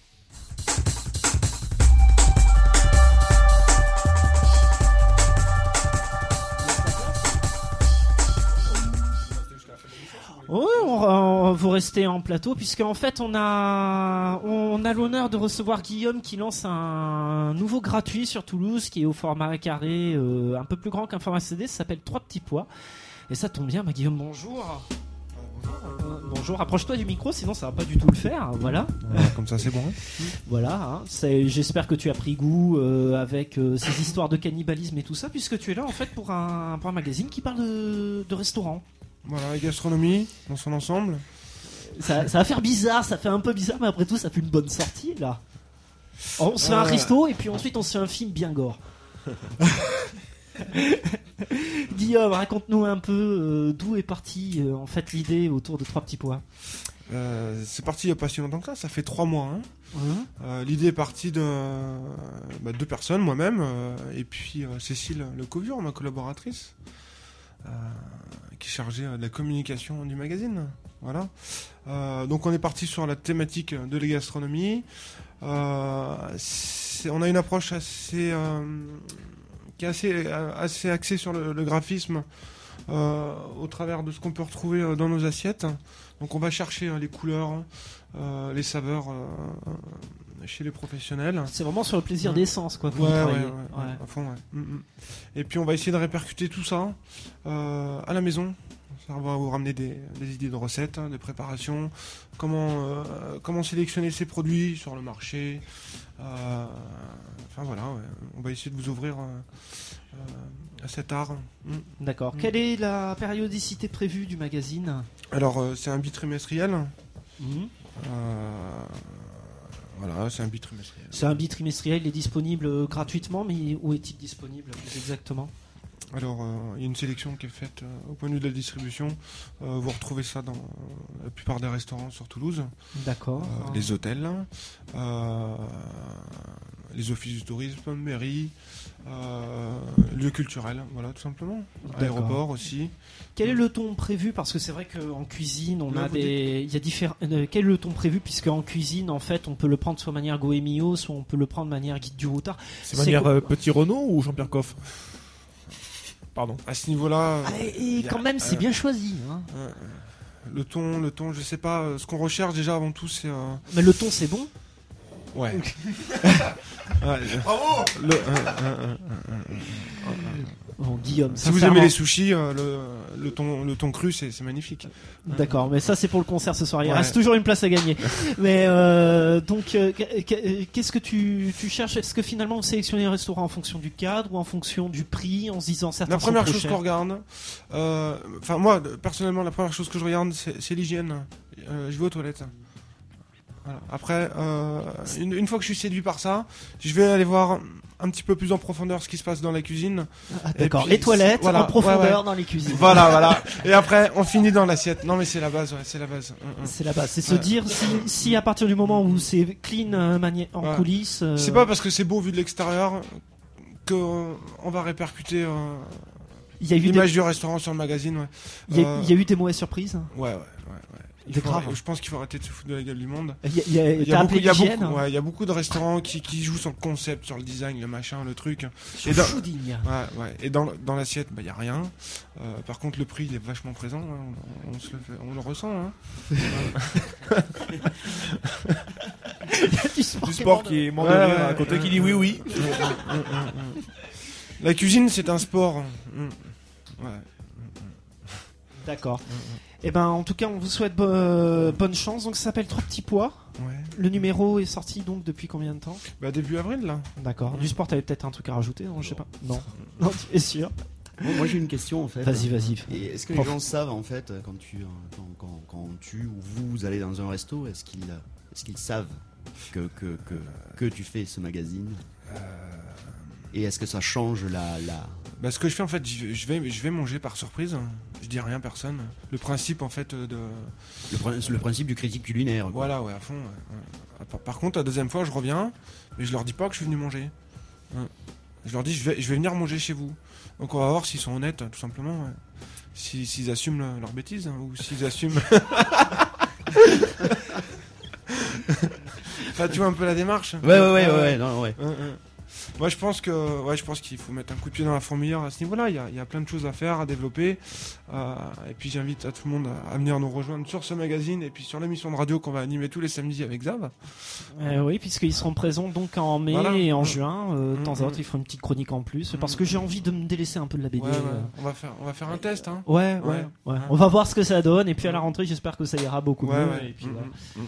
Oui, on, on- vous restez en plateau puisque en fait on a on a l'honneur de recevoir Guillaume qui lance un nouveau gratuit sur Toulouse qui est au format carré euh, un peu plus grand qu'un format C D, ça s'appelle Trois petits pois. Et ça tombe bien, bah Guillaume, bonjour. Euh, bonjour, approche-toi du micro sinon ça va pas du tout le faire. Voilà. Comme ça, c'est bon. Voilà, hein. C'est- j'espère que tu as pris goût euh, avec euh, ces histoires de cannibalisme et tout ça, puisque tu es là en fait pour un, pour un magazine qui parle de, de restaurant. Voilà, et gastronomie dans son ensemble. Ça, ça va faire bizarre, ça fait un peu bizarre, mais après tout, ça fait une bonne sortie là. On se fait un Euh. resto et puis ensuite on se fait un film bien gore. Guillaume, raconte-nous un peu euh, d'où est partie euh, en fait l'idée autour de Trois petits pois. Euh, c'est parti il n'y a pas si longtemps que ça, ça fait trois mois. hein. Hein Euh, L'idée est partie de bah, deux personnes, moi-même, euh, et puis euh, Cécile Lecovure, ma collaboratrice, euh, qui est chargée euh, de la communication du magazine. Voilà. Euh, donc on est parti sur la thématique de la gastronomie. Euh, c'est- on a une approche assez, euh, qui est assez, euh, assez axée sur le, le graphisme. Euh, au travers de ce qu'on peut retrouver euh, dans nos assiettes. Donc on va chercher euh, les couleurs, euh, les saveurs euh, euh, chez les professionnels. C'est vraiment sur le plaisir Ouais. d'essence quoi. que vous Ouais, ouais, travaillez. ouais, ouais, Ouais. à fond, ouais. Mm, mm. Et puis on va essayer de répercuter tout ça euh, à la maison. Ça va vous ramener des, des idées de recettes, hein, de préparation, comment, euh, comment sélectionner ses produits sur le marché. Euh, enfin voilà, ouais. On va essayer de vous ouvrir euh, euh, à cet art. Mm. D'accord. Mm. Quelle est la périodicité prévue du magazine? Alors euh, c'est un bitrimestriel. Mhm. Euh, Voilà, c'est un bitrimestriel. C'est un bitrimestriel, il est disponible euh, gratuitement, mais où est-il disponible plus exactement ? Alors, euh, il y a une sélection qui est faite euh, au point de vue de la distribution. Euh, vous retrouvez ça dans la plupart des restaurants sur Toulouse. D'accord. Euh, les hôtels, euh, les offices du tourisme, mairies, euh, lieux culturels, voilà, tout simplement. D'accord. Aéroports aussi. Quel est le ton prévu ? Parce que c'est vrai qu'en cuisine, on Là, a vous des, il y a différents. euh, quel est le ton prévu ? Puisque en cuisine, en fait, on peut le prendre soit de manière Goemio, soit on peut le prendre de manière guide du routard. C'est manière quoi- euh, Petit Renault ou Jean-Pierre Coff? Pardon. À ce niveau-là. Ah, et et y a- quand même, c'est euh, bien choisi. Hein. euh, le ton, le ton, je sais pas. euh, Ce qu'on recherche déjà avant tout, c'est. euh, Mais le ton, c'est bon. Ouais. Ouais, Bravo. le- euh, euh, euh, euh, euh, Bon, Guillaume, Si vous sincèrement- aimez les sushis, euh, le, le ton, le ton cru, c'est c'est magnifique. D'accord, mais ça c'est pour le concert ce soir. Il Ouais. reste toujours une place à gagner. Mais euh, donc, euh, qu'est-ce que tu, tu cherches ? Est-ce que finalement vous sélectionnez un restaurant en fonction du cadre ou en fonction du prix, en se disant certains La première sont trop chose chers qu'on regarde, euh, enfin moi personnellement, la première chose que je regarde, c'est c'est l'hygiène. Euh, je vais aux toilettes. Voilà. Après, euh, une, une fois que je suis séduit par ça, je vais aller voir un petit peu plus en profondeur ce qui se passe dans la cuisine. Ah, d'accord, Et puis, les toilettes voilà, en profondeur ouais, ouais. dans les cuisines. Voilà, voilà. Et après, on finit dans l'assiette. Non mais c'est la base, ouais, c'est la base. Mm, mm. C'est la base, c'est se Ouais. dire si, si à partir du moment où c'est clean euh, mani- en Ouais. coulisses. euh, C'est pas parce que c'est beau vu de l'extérieur que euh, on va répercuter euh, Il y a eu l'image des- du restaurant sur le magazine. Ouais. Il y, a, Euh, il y a eu des mauvaises surprises. Ouais, ouais, ouais. ouais. Il Des faut- graves. Je pense qu'il faut arrêter de se foutre de la gueule du monde. Il y a- il y a- Il y t'as a appelé beaucoup, il y a l'hygiène, beaucoup, hein. ouais, il y a beaucoup de restaurants qui, qui jouent sur le concept, sur le design, le machin, le truc. Sur Et dans, fooding. ouais, ouais. Et dans, dans l'assiette, bah, il y a rien. Euh, par contre, le prix, il est vachement présent. Hein. On, on se le fait, on le ressent. Hein. du sport, Du sport qui est mort de Ouais, rire ouais, à côté ouais, qui dit ouais. oui oui. La cuisine, c'est un sport. Mm. Ouais. D'accord. Et ben en tout cas on vous souhaite bo- bonne chance. Donc ça s'appelle Trois Petits Pois. Ouais. Le numéro est sorti donc depuis combien de temps ? Bah, début avril, là. D'accord. Du sport, t'avais peut-être un truc à rajouter, non, je sais pas. Non. Non, tu es sûr ? Bon, moi j'ai une question en fait. Vas-y, vas-y. Et est-ce que les Prof. gens savent en fait quand tu euh, quand, quand, quand tu ou vous allez dans un resto, est-ce qu'ils est-ce qu'ils savent que que, que que tu fais ce magazine Et est-ce que ça change la la Bah, ce que je fais en fait, je vais, je vais, je vais manger par surprise. Je dis rien à personne. Le principe en fait de. le, prin- le principe du critique culinaire quoi. Voilà, ouais, à fond. Ouais, ouais. Par, par contre, la deuxième fois, je reviens, mais je leur dis pas que je suis venu manger. Ouais. Je leur dis, je vais, je vais venir manger chez vous. Donc on va voir s'ils sont honnêtes, tout simplement. Ouais. Si- S'ils assument le- leur bêtise, hein, ou s'ils assument. Enfin, tu vois un peu la démarche. Ouais, ouais, ouais, ouais, non, ouais. Ouais, ouais. Moi, je pense que, ouais, je pense qu'il faut mettre un coup de pied dans la fourmilière à ce niveau-là. Il y a, il y a plein de choses à faire, à développer. Euh, et puis, j'invite à tout le monde à, à venir nous rejoindre sur ce magazine et puis sur l'émission de radio qu'on va animer tous les samedis avec Zav. Euh, oui, puisqu'ils seront présents donc en mai Voilà. et en Mmh. juin. Euh, de Mmh, temps à autre, mmh. ils feront une petite chronique en plus. Parce Mmh. que j'ai envie de me délaisser un peu de la B D. Ouais, ouais. euh. On va faire, on va faire un test, hein. Ouais, ouais, Ouais. ouais. Hein. On va voir ce que ça donne. Et puis à la rentrée, j'espère que ça ira beaucoup Ouais, mieux. ouais. Et puis, Mmh, voilà. mmh, mmh.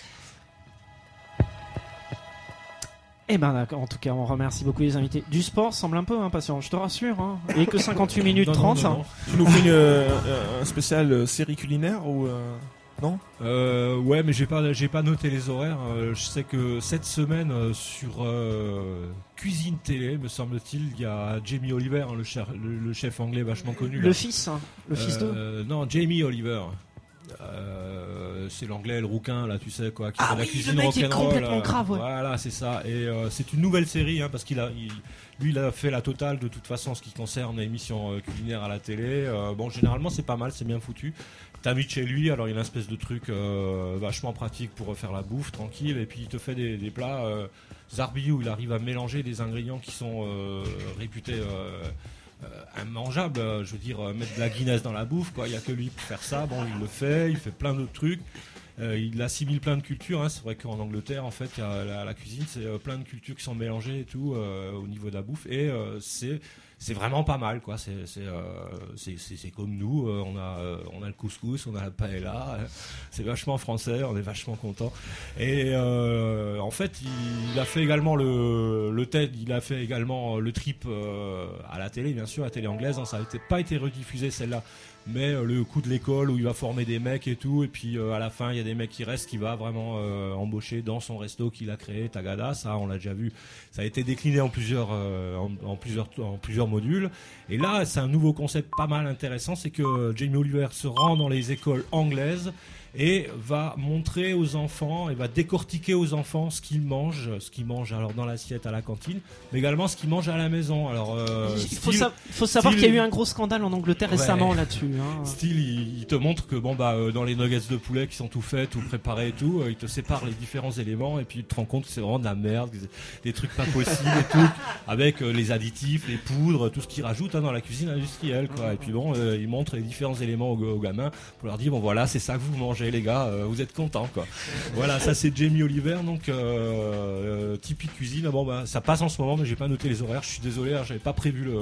Eh ben d'accord, en tout cas, on remercie beaucoup les invités. Du sport semble un peu impatient, je te rassure. Hein. Et que cinquante-huit minutes Non, non, trente. non, hein. non. Tu nous fais une, euh, un spécial euh, série culinaire ou euh, non? Euh, ouais, mais j'ai pas, j'ai pas noté les horaires. Euh, je sais que cette semaine euh, sur euh, Cuisine Télé, me semble-t-il, il y a Jamie Oliver, hein, le, chef, le, le chef anglais vachement connu. Le là. fils, hein. Le fils de. Euh, Non, Jamie Oliver. Euh, c'est l'anglais, le rouquin, là, tu sais quoi, qui Ah fait la oui, cuisine le mec est rock'n'roll, complètement euh, grave, ouais. Voilà, c'est ça. Et euh, c'est une nouvelle série, hein, parce qu'il a, il- lui, il a fait la totale de toute façon, en ce qui concerne l'émission euh, culinaire à la télé. Euh, bon, généralement, c'est pas mal, c'est bien foutu. T'invites chez lui, alors il y a une espèce de truc euh, vachement pratique pour faire la bouffe, tranquille, et puis il te fait des, des plats euh, zarbi où il arrive à mélanger des ingrédients qui sont euh, réputés euh, euh, immangeables. euh, Je veux dire, euh, mettre de la Guinness dans la bouffe, quoi. Il y a que lui pour faire ça. Bon, il le fait, il fait plein d'autres trucs. Euh, il assimile plein de cultures. Hein. C'est vrai qu'en Angleterre, en fait, il y a la, la cuisine, c'est euh, plein de cultures qui sont mélangées et tout euh, au niveau de la bouffe. Et euh, c'est c'est vraiment pas mal, quoi. C'est c'est euh, c'est, c'est, c'est comme nous, euh, on a euh, on a le couscous, on a la paella, euh, c'est vachement français, on est vachement content. Et euh, en fait, il, il a fait également le le T E D, il a fait également le trip euh, à la télé, bien sûr, à la télé anglaise. Hein, ça a été, pas été rediffusé celle-là. Mais euh, le coup de l'école où il va former des mecs et tout, et puis euh, à la fin il y a des mecs qui restent, qui va vraiment euh, embaucher dans son resto qu'il a créé, Tagada. Ça, on l'a déjà vu. Ça a été décliné en plusieurs, euh, en, en plusieurs, en plusieurs modules. Et là, c'est un nouveau concept pas mal intéressant, c'est que Jamie Oliver se rend dans les écoles anglaises et va montrer aux enfants et va décortiquer aux enfants ce qu'ils mangent, ce qu'ils mangent alors dans l'assiette à la cantine, mais également ce qu'ils mangent à la maison. Alors, euh, il faut, style, sa- faut savoir style, qu'il y a eu un gros scandale en Angleterre ouais, récemment là-dessus. Hein. Style, il, il te montre que bon bah euh, dans les nuggets de poulet qui sont tout faits, tout préparés et tout, euh, il te sépare les différents éléments et puis tu te rends compte que c'est vraiment de la merde, des trucs pas possibles et tout, avec euh, les additifs, les poudres, tout ce qu'ils rajoutent hein, dans la cuisine industrielle, quoi. Et puis bon, euh, il montre les différents éléments aux, aux gamins pour leur dire bon voilà, c'est ça que vous mangez les gars, euh, vous êtes contents quoi. Voilà, ça c'est Jamie Oliver, donc euh, euh, typique cuisine. Bon bah ça passe en ce moment, mais j'ai pas noté les horaires. Je suis désolé, hein, j'avais pas prévu le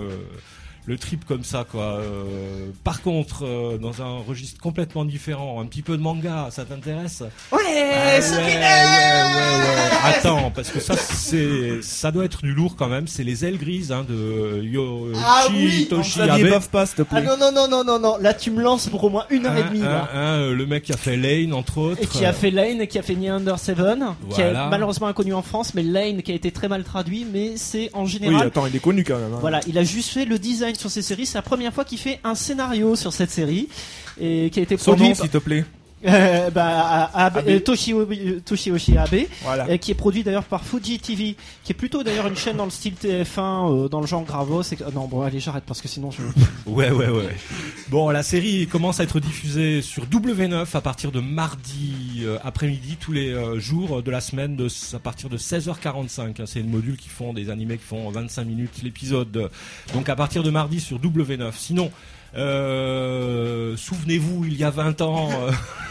le trip comme ça quoi. Euh, par contre, euh, dans un registre complètement différent, un petit peu de manga, ça t'intéresse? Ouais, ah, ouais, ouais, ouais, ouais, ouais. Attends, parce que ça c'est ça doit être du lourd quand même. C'est les ailes grises hein, de Yoshi Ah oui, Toshi Xavier, Abe. baffe pas, s'il te plaît. Ah non, non, non, non, non, non, là tu me lances pour au moins une heure et demie. Hein, Là. hein, hein, le mec qui a fait Lane entre autres. Et qui a fait Lane, et qui a fait Neander Seven, qui est Voilà. malheureusement inconnu en France, mais Lane qui a été très mal traduit, mais c'est en général. Oui, attends, il est connu quand même. Hein. Voilà, il a juste fait le design sur ces séries, c'est la première fois qu'il fait un scénario sur cette série, et qui a été Son produit nom, s'il te plaît. Euh, bah, Abe, Abe. euh, Toshio, euh, Toshioshi Abe, Voilà. euh, qui est produit d'ailleurs par Fuji T V, qui est plutôt d'ailleurs une chaîne dans le style T F un, euh, dans le genre Gravos. Et... euh, non, bon, allez, j'arrête parce que sinon je. Ouais, ouais, ouais. Bon, la série commence à être diffusée sur W neuf à partir de mardi euh, après-midi, tous les euh, jours de la semaine, de, à partir de seize heures quarante-cinq. Hein, c'est une module qui font des animés qui font vingt-cinq minutes l'épisode. Donc à partir de mardi sur W neuf. Sinon, euh, souvenez-vous, il y a vingt ans. Euh,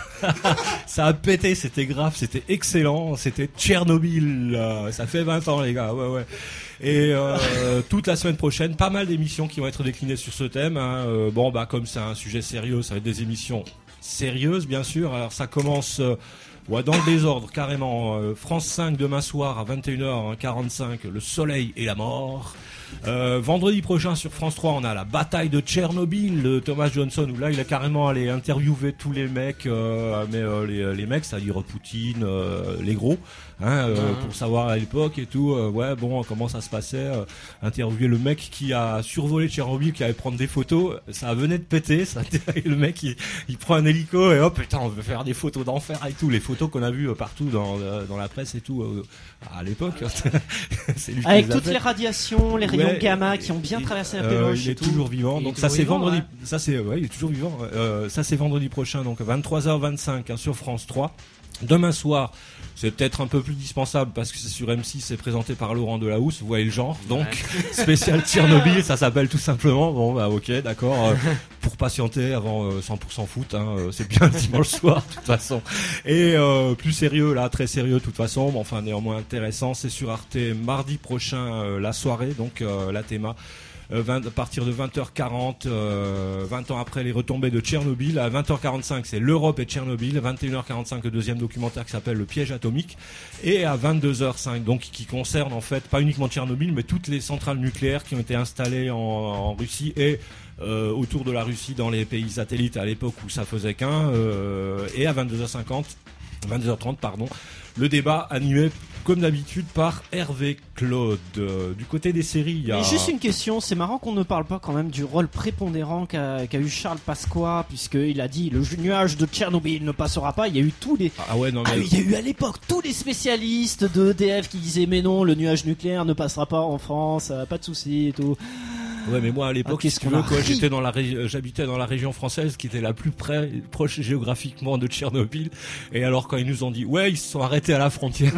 ça a pété, c'était grave, c'était excellent, c'était Tchernobyl, euh, ça fait vingt ans les gars, ouais ouais. Et euh, toute la semaine prochaine, pas mal d'émissions qui vont être déclinées sur ce thème. Hein. Euh, bon bah comme c'est un sujet sérieux, ça va être des émissions sérieuses bien sûr. Alors ça commence euh, ouais, dans le désordre carrément. Euh, France cinq demain soir à vingt et une heures quarante-cinq, Le Soleil et la Mort. Euh, vendredi prochain sur France trois, on a la bataille de Tchernobyl de Thomas Johnson, où là il a carrément allé interviewer tous les mecs, euh, mais euh, les, les mecs, c'est-à-dire Poutine, euh, les gros, hein, euh, Mmh. pour savoir à l'époque et tout, euh, ouais bon comment ça se passait, euh, interviewer le mec qui a survolé Tchernobyl, qui allait prendre des photos, ça venait de péter, ça, et le mec il, il prend un hélico et hop putain on veut faire des photos d'enfer et tout, les photos qu'on a vues partout dans, dans la presse et tout euh, à l'époque. C'est lui qui Avec les a toutes fait. les radiations, les rayons Ouais, gamma qui ont bien traversé la euh, péloche. il est et tout. toujours vivant, Il donc est ça toujours c'est vivant, vendredi. ouais. Ça c'est ouais, il est toujours vivant. Euh, ça c'est vendredi prochain, donc vingt-trois heures vingt-cinq hein, sur France trois. Demain soir, c'est peut-être un peu plus dispensable parce que c'est sur M six, c'est présenté par Laurent Delahousse, vous voyez le genre. Donc Ouais. spécial Tchernobyl, ça s'appelle tout simplement. Bon bah ok, d'accord. Euh, pour patienter avant euh, cent pour cent foot, hein, euh, c'est bien le dimanche soir de toute façon. Et euh, plus sérieux là, très sérieux de toute façon, mais enfin néanmoins intéressant, c'est sur Arte mardi prochain euh, la soirée, donc euh, la théma. Euh, vingt, à partir de vingt heures quarante, euh, vingt ans après les retombées de Tchernobyl, à vingt heures quarante-cinq c'est l'Europe et Tchernobyl, vingt et une heures quarante-cinq le deuxième documentaire qui s'appelle Le piège atomique, et à vingt-deux heures cinq donc qui concerne en fait pas uniquement Tchernobyl mais toutes les centrales nucléaires qui ont été installées en, en Russie et euh, autour de la Russie dans les pays satellites à l'époque où ça faisait qu'un, euh, et à vingt-deux heures cinquante, vingt-deux heures trente pardon, le débat animé comme d'habitude par Hervé Claude. Euh, du côté des séries, il y a... Mais juste une question, c'est marrant qu'on ne parle pas quand même du rôle prépondérant qu'a, qu'a eu Charles Pasqua, puisqu'il a dit le nuage de Tchernobyl ne passera pas. Il y a eu tous les. Ah ouais, non, mais... Ah, il y a eu à l'époque tous les spécialistes de E D F qui disaient mais non, le nuage nucléaire ne passera pas en France, euh, pas de souci et tout. Ouais, mais moi à l'époque, Ah, qu'est-ce si tu qu'on veux, a quoi, ri. j'étais dans la ré- j'habitais dans la région française qui était la plus près, proche géographiquement de Tchernobyl. Et alors quand ils nous ont dit, ouais, ils se sont arrêtés à la frontière.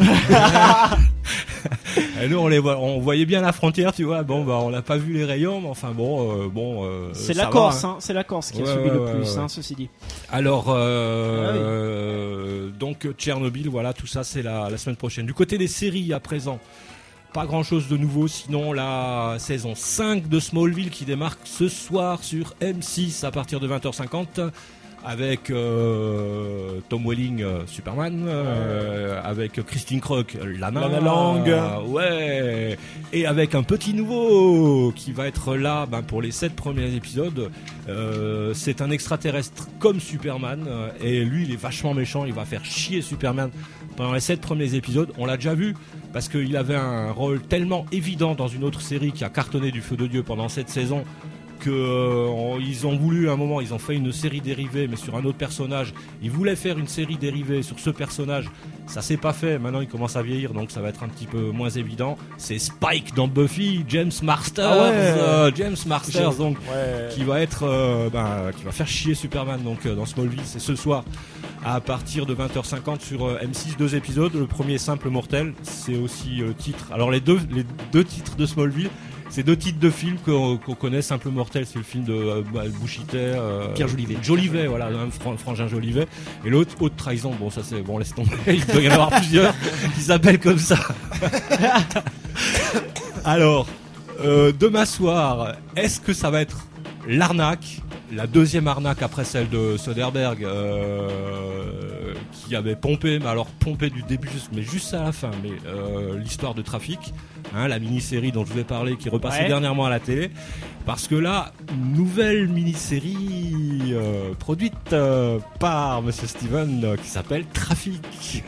Et nous on les voit, on voyait bien la frontière, tu vois. Bon, bah on n'a pas vu les rayons, mais enfin bon, euh, bon. Euh, C'est ça la va, Corse, hein. hein, c'est la Corse qui a Ouais, subi ouais, le ouais, plus, ouais. hein, ceci dit. Alors, euh, Ah oui. euh, donc Tchernobyl, voilà, tout ça c'est la, la semaine prochaine. Du côté des séries à présent. pas grand chose de nouveau, sinon la saison cinq de Smallville qui démarre ce soir sur M six à partir de vingt heures cinquante. Avec euh, Tom Welling, euh, Superman, euh, avec Christine Kroc, Lana, Lana Lang, euh, ouais, et avec un petit nouveau qui va être là ben, pour les sept premiers épisodes. Euh, c'est un extraterrestre comme Superman, euh, et lui il est vachement méchant, il va faire chier Superman pendant les sept premiers épisodes. On l'a déjà vu parce qu'il avait un rôle tellement évident dans une autre série qui a cartonné du feu de Dieu pendant cette saison. Que euh, ils ont voulu à un moment, ils ont fait une série dérivée mais sur un autre personnage. Ils voulaient faire une série dérivée sur ce personnage, ça s'est pas fait. Maintenant il commence à vieillir donc ça va être un petit peu moins évident. C'est Spike dans Buffy, James Marsters, ah ouais. euh, James Marsters donc ouais. qui va être euh, ben, qui va faire chier Superman donc euh, dans Smallville. C'est ce soir à partir de vingt heures cinquante sur euh, M six, deux épisodes. Le premier Simple Mortel, c'est aussi euh, titre. Alors les deux les deux titres de Smallville. C'est deux titres de films qu'on, qu'on connaît. Simple Mortel, c'est le film de euh, Bouchitet, euh, Pierre Jolivet. Jolivet, voilà, un fran- frangin Jolivet. Et l'autre, Haute Trahison. Bon, ça c'est bon, laisse tomber. Il doit y en avoir plusieurs qui s'appellent comme ça. Alors, euh, demain soir, est-ce que ça va être l'arnaque, la deuxième arnaque après celle de Soderbergh, euh, qui avait pompé, mais alors pompé du début, juste, mais juste à la fin, mais euh, l'histoire de Trafic. Hein, la mini-série dont je vais parler qui est repassée Ouais. dernièrement à la télé, parce que là, nouvelle mini-série euh, produite euh, par Monsieur Steven euh, qui s'appelle Trafic.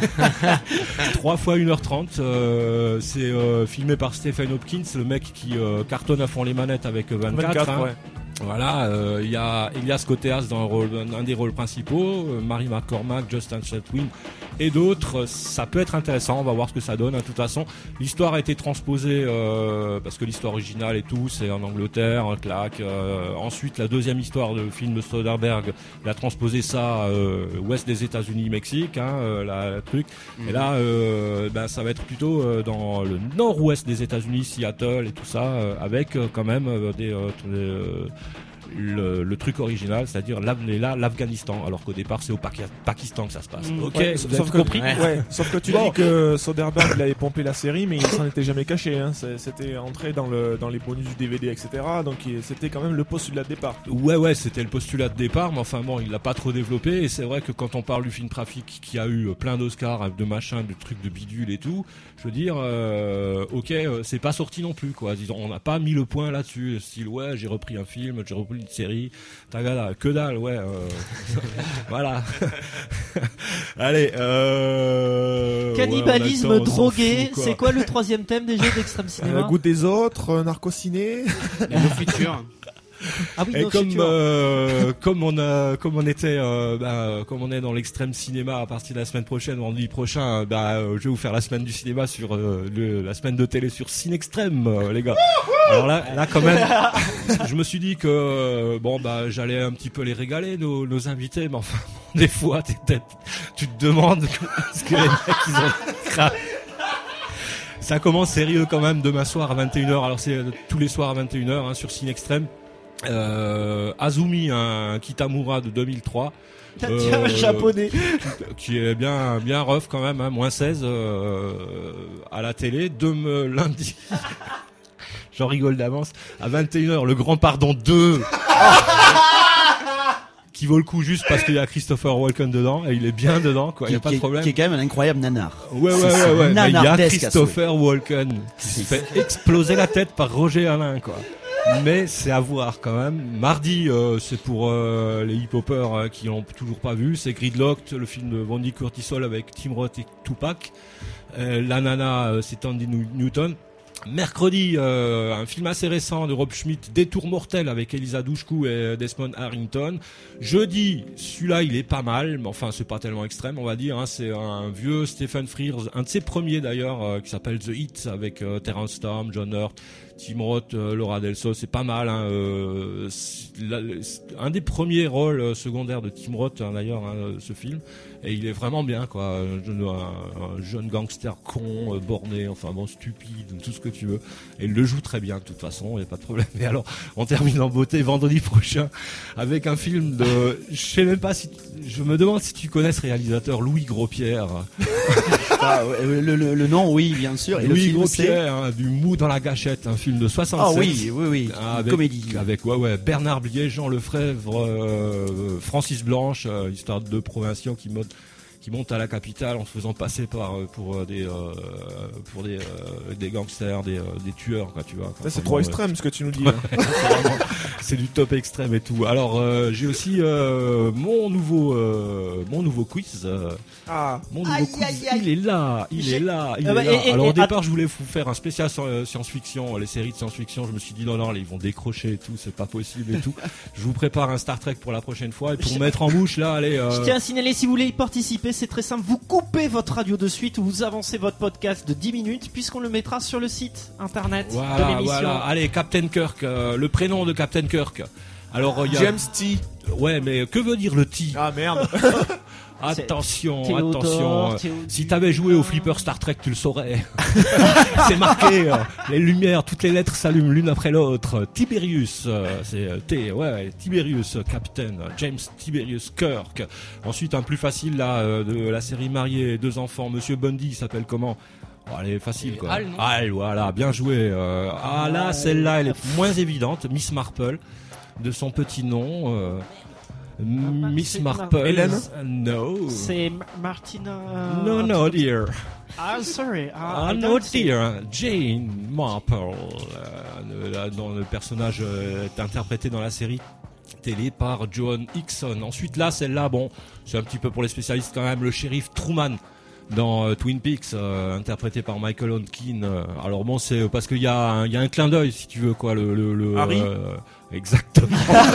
trois fois une heure trente, euh, c'est euh, filmé par Stephen Hopkins, le mec qui euh, cartonne à fond les manettes avec vingt-quatre. vingt-quatre, hein. ouais. Voilà, il euh, y a Elias Koteas dans un, rôle, un des rôles principaux, euh, Mary McCormack, Justin Chatwin et d'autres. Ça peut être intéressant, on va voir ce que ça donne. Hein. De toute façon, l'histoire a été transposée euh, parce que l'histoire originale et tout, c'est en Angleterre, un claque. Euh, ensuite, la deuxième histoire de film de Soderbergh, il a transposé ça euh, ouest des États-Unis, Mexique, hein, euh, la truc. Mm-hmm. Et là, euh, ben, ça va être plutôt euh, dans le nord-ouest des États-Unis, Seattle et tout ça, euh, avec euh, quand même euh, des, euh, des euh, Le, le truc original, c'est-à-dire là, là l'Afghanistan, alors qu'au départ c'est au Paki- Pakistan que ça se passe. Mmh. Ok, ouais, vous sauf, avez que, compris. ouais, sauf que tu bon. dis que Soderbergh il avait pompé la série, mais il s'en était jamais caché. Hein. C'était entré dans le dans les bonus du D V D, et cetera. Donc c'était quand même le postulat de départ. Ouais, ouais, c'était le postulat de départ, mais enfin bon, il l'a pas trop développé. Et c'est vrai que quand on parle du film Trafic, qui a eu plein d'Oscars, de machins, de trucs de bidule et tout, je veux dire, euh, ok, c'est pas sorti non plus, quoi. Disons, on n'a pas mis le point là-dessus. Style, ouais, j'ai repris un film, j'ai repris une série. Tagada, que dalle, ouais. Euh... voilà. Allez. Euh... Cannibalisme ouais, drogué. fout, quoi. C'est quoi le troisième thème déjà d'Extrême Cinéma euh, Goût des autres, euh, narco-ciné. Les nos futurs. Ah oui, et non, comme futur. euh, comme on a comme on était euh, bah, comme on est dans l'extrême cinéma à partir de la semaine prochaine ou vendredi prochain, bah euh, je vais vous faire la semaine du cinéma sur euh, le, la semaine de télé sur Cinextrême, euh, les gars. Alors là là quand même je me suis dit que euh, bon bah j'allais un petit peu les régaler nos, nos invités, mais enfin des fois t'es, t'es, tu te demandes ce que les mecs ils ont. Ça commence sérieux quand même demain soir à vingt et une heures. Alors c'est euh, tous les soirs à vingt et une heures hein, sur Cinextrême. Euh, Azumi, un Kitamura de deux mille trois. Tiens, euh, japonais. Qui, qui est bien, bien rough quand même, hein, moins seize euh, à la télé. De lundi, j'en rigole d'avance, à vingt et une heures, le Grand Pardon deux. Qui vaut le coup juste parce qu'il y a Christopher Walken dedans et il est bien dedans, quoi. Il y a pas de problème. Qui est quand même un incroyable nanar. Ouais, ouais, ouais, ouais. Mais il y a Christopher Walken qui se fait exploser la tête par Roger Alain, quoi. Mais c'est à voir quand même. Mardi, euh, c'est pour euh, les hip-hoppers euh, qui l'ont toujours pas vu. C'est Gridlocked, le film de Wendy Curtisol avec Tim Roth et Tupac. Euh, la nana, euh, c'est Tandy Newton. Mercredi, euh, un film assez récent de Rob Schmidt, Détour mortel avec Elisa Dushku et Desmond Harrington. Jeudi, celui-là il est pas mal, mais enfin c'est pas tellement extrême on va dire, hein. C'est un vieux Stephen Frears, un de ses premiers d'ailleurs, euh, qui s'appelle The Hit avec euh, Terrence Stamp, John Hurt, Tim Roth, euh, Laura Delso, c'est pas mal, hein. euh, la, un des premiers rôles euh, secondaires de Tim Roth hein, d'ailleurs, hein, ce film, et il est vraiment bien, quoi. Un, un, un jeune gangster con, euh, borné, enfin bon, stupide, tout ce que tu veux. Et il le joue très bien de toute façon, il n'y a pas de problème. Et alors, on termine en beauté vendredi prochain avec un film de... Je sais même pas si... Je me demande si tu connais ce réalisateur, Louis Gros-Pierre. Ah, ouais, le, le, le nom, oui, bien sûr. Et Louis le film, Gros-Pierre, hein, du Mou dans la gâchette, un film de soixante-sept. Ah oui, oui, oui, avec, comédie. Avec ouais, ouais, Bernard Blier, Jean Lefebvre, euh, Francis Blanche, euh, histoire de deux provinciaux qui montent, qui montent à la capitale en se faisant passer par pour euh, des euh, pour des euh, des gangsters, des, euh, des tueurs, quoi, tu vois. Ça, c'est Enfin, trop bon, extrême ouais. ce que tu nous dis. Ouais, hein. c'est, vraiment- c'est du top extrême et tout. Alors euh, j'ai aussi euh, mon nouveau euh, mon nouveau quiz. Euh, Ah. Mon nouveau Aïe, quiz, aïe, aïe. il est là, il J'ai- est là, il Ah bah, est là. et- et- Alors au et- départ, je voulais vous faire un spécial sur, euh, science-fiction, les séries de science-fiction. Je me suis dit non, non, ils vont décrocher et tout, c'est pas possible et tout. Je vous prépare un Star Trek pour la prochaine fois et pour Je- mettre en bouche là, allez. Euh... Je tiens à signaler, si vous voulez y participer, c'est très simple. Vous coupez votre radio de suite ou vous avancez votre podcast de dix minutes, puisqu'on le mettra sur le site internet de Voilà, l'émission. voilà. Allez, Captain Kirk, euh, le prénom de Captain Kirk. Alors il y a... James T. Ouais, mais que veut dire le T? Ah merde. Attention, Théodore, attention. Théodore. Si t'avais joué au Flipper Star Trek, tu le saurais. C'est marqué, euh, les lumières, toutes les lettres s'allument l'une après l'autre. Tiberius, euh, c'est euh, T, ouais, Tiberius, euh, Captain, James Tiberius Kirk. Ensuite, un plus facile, là, euh, de la série Marié, deux enfants, Monsieur Bundy, il s'appelle comment? Oh, elle est facile, quoi. Al, non Al, voilà, bien joué. euh. Ah là, celle-là, elle est moins évidente. Miss Marple, de son petit nom. euh, Miss c'est Marple. Mar- Hélène No. C'est Ma- Martina. No, no, dear. Ah, sorry. Ah, Ah I no, don't see. dear. Jane Marple. Euh, le- là, dont le personnage euh, est interprété dans la série télé par Joan Hickson. Ensuite, là, celle-là, bon, c'est un petit peu pour les spécialistes quand même, le shérif Truman dans euh, Twin Peaks, euh, interprété par Michael Hodgkin. Euh, alors bon, c'est parce qu'il y a un, il y a un clin d'œil, si tu veux, quoi, le, le, le Harry euh, exactement.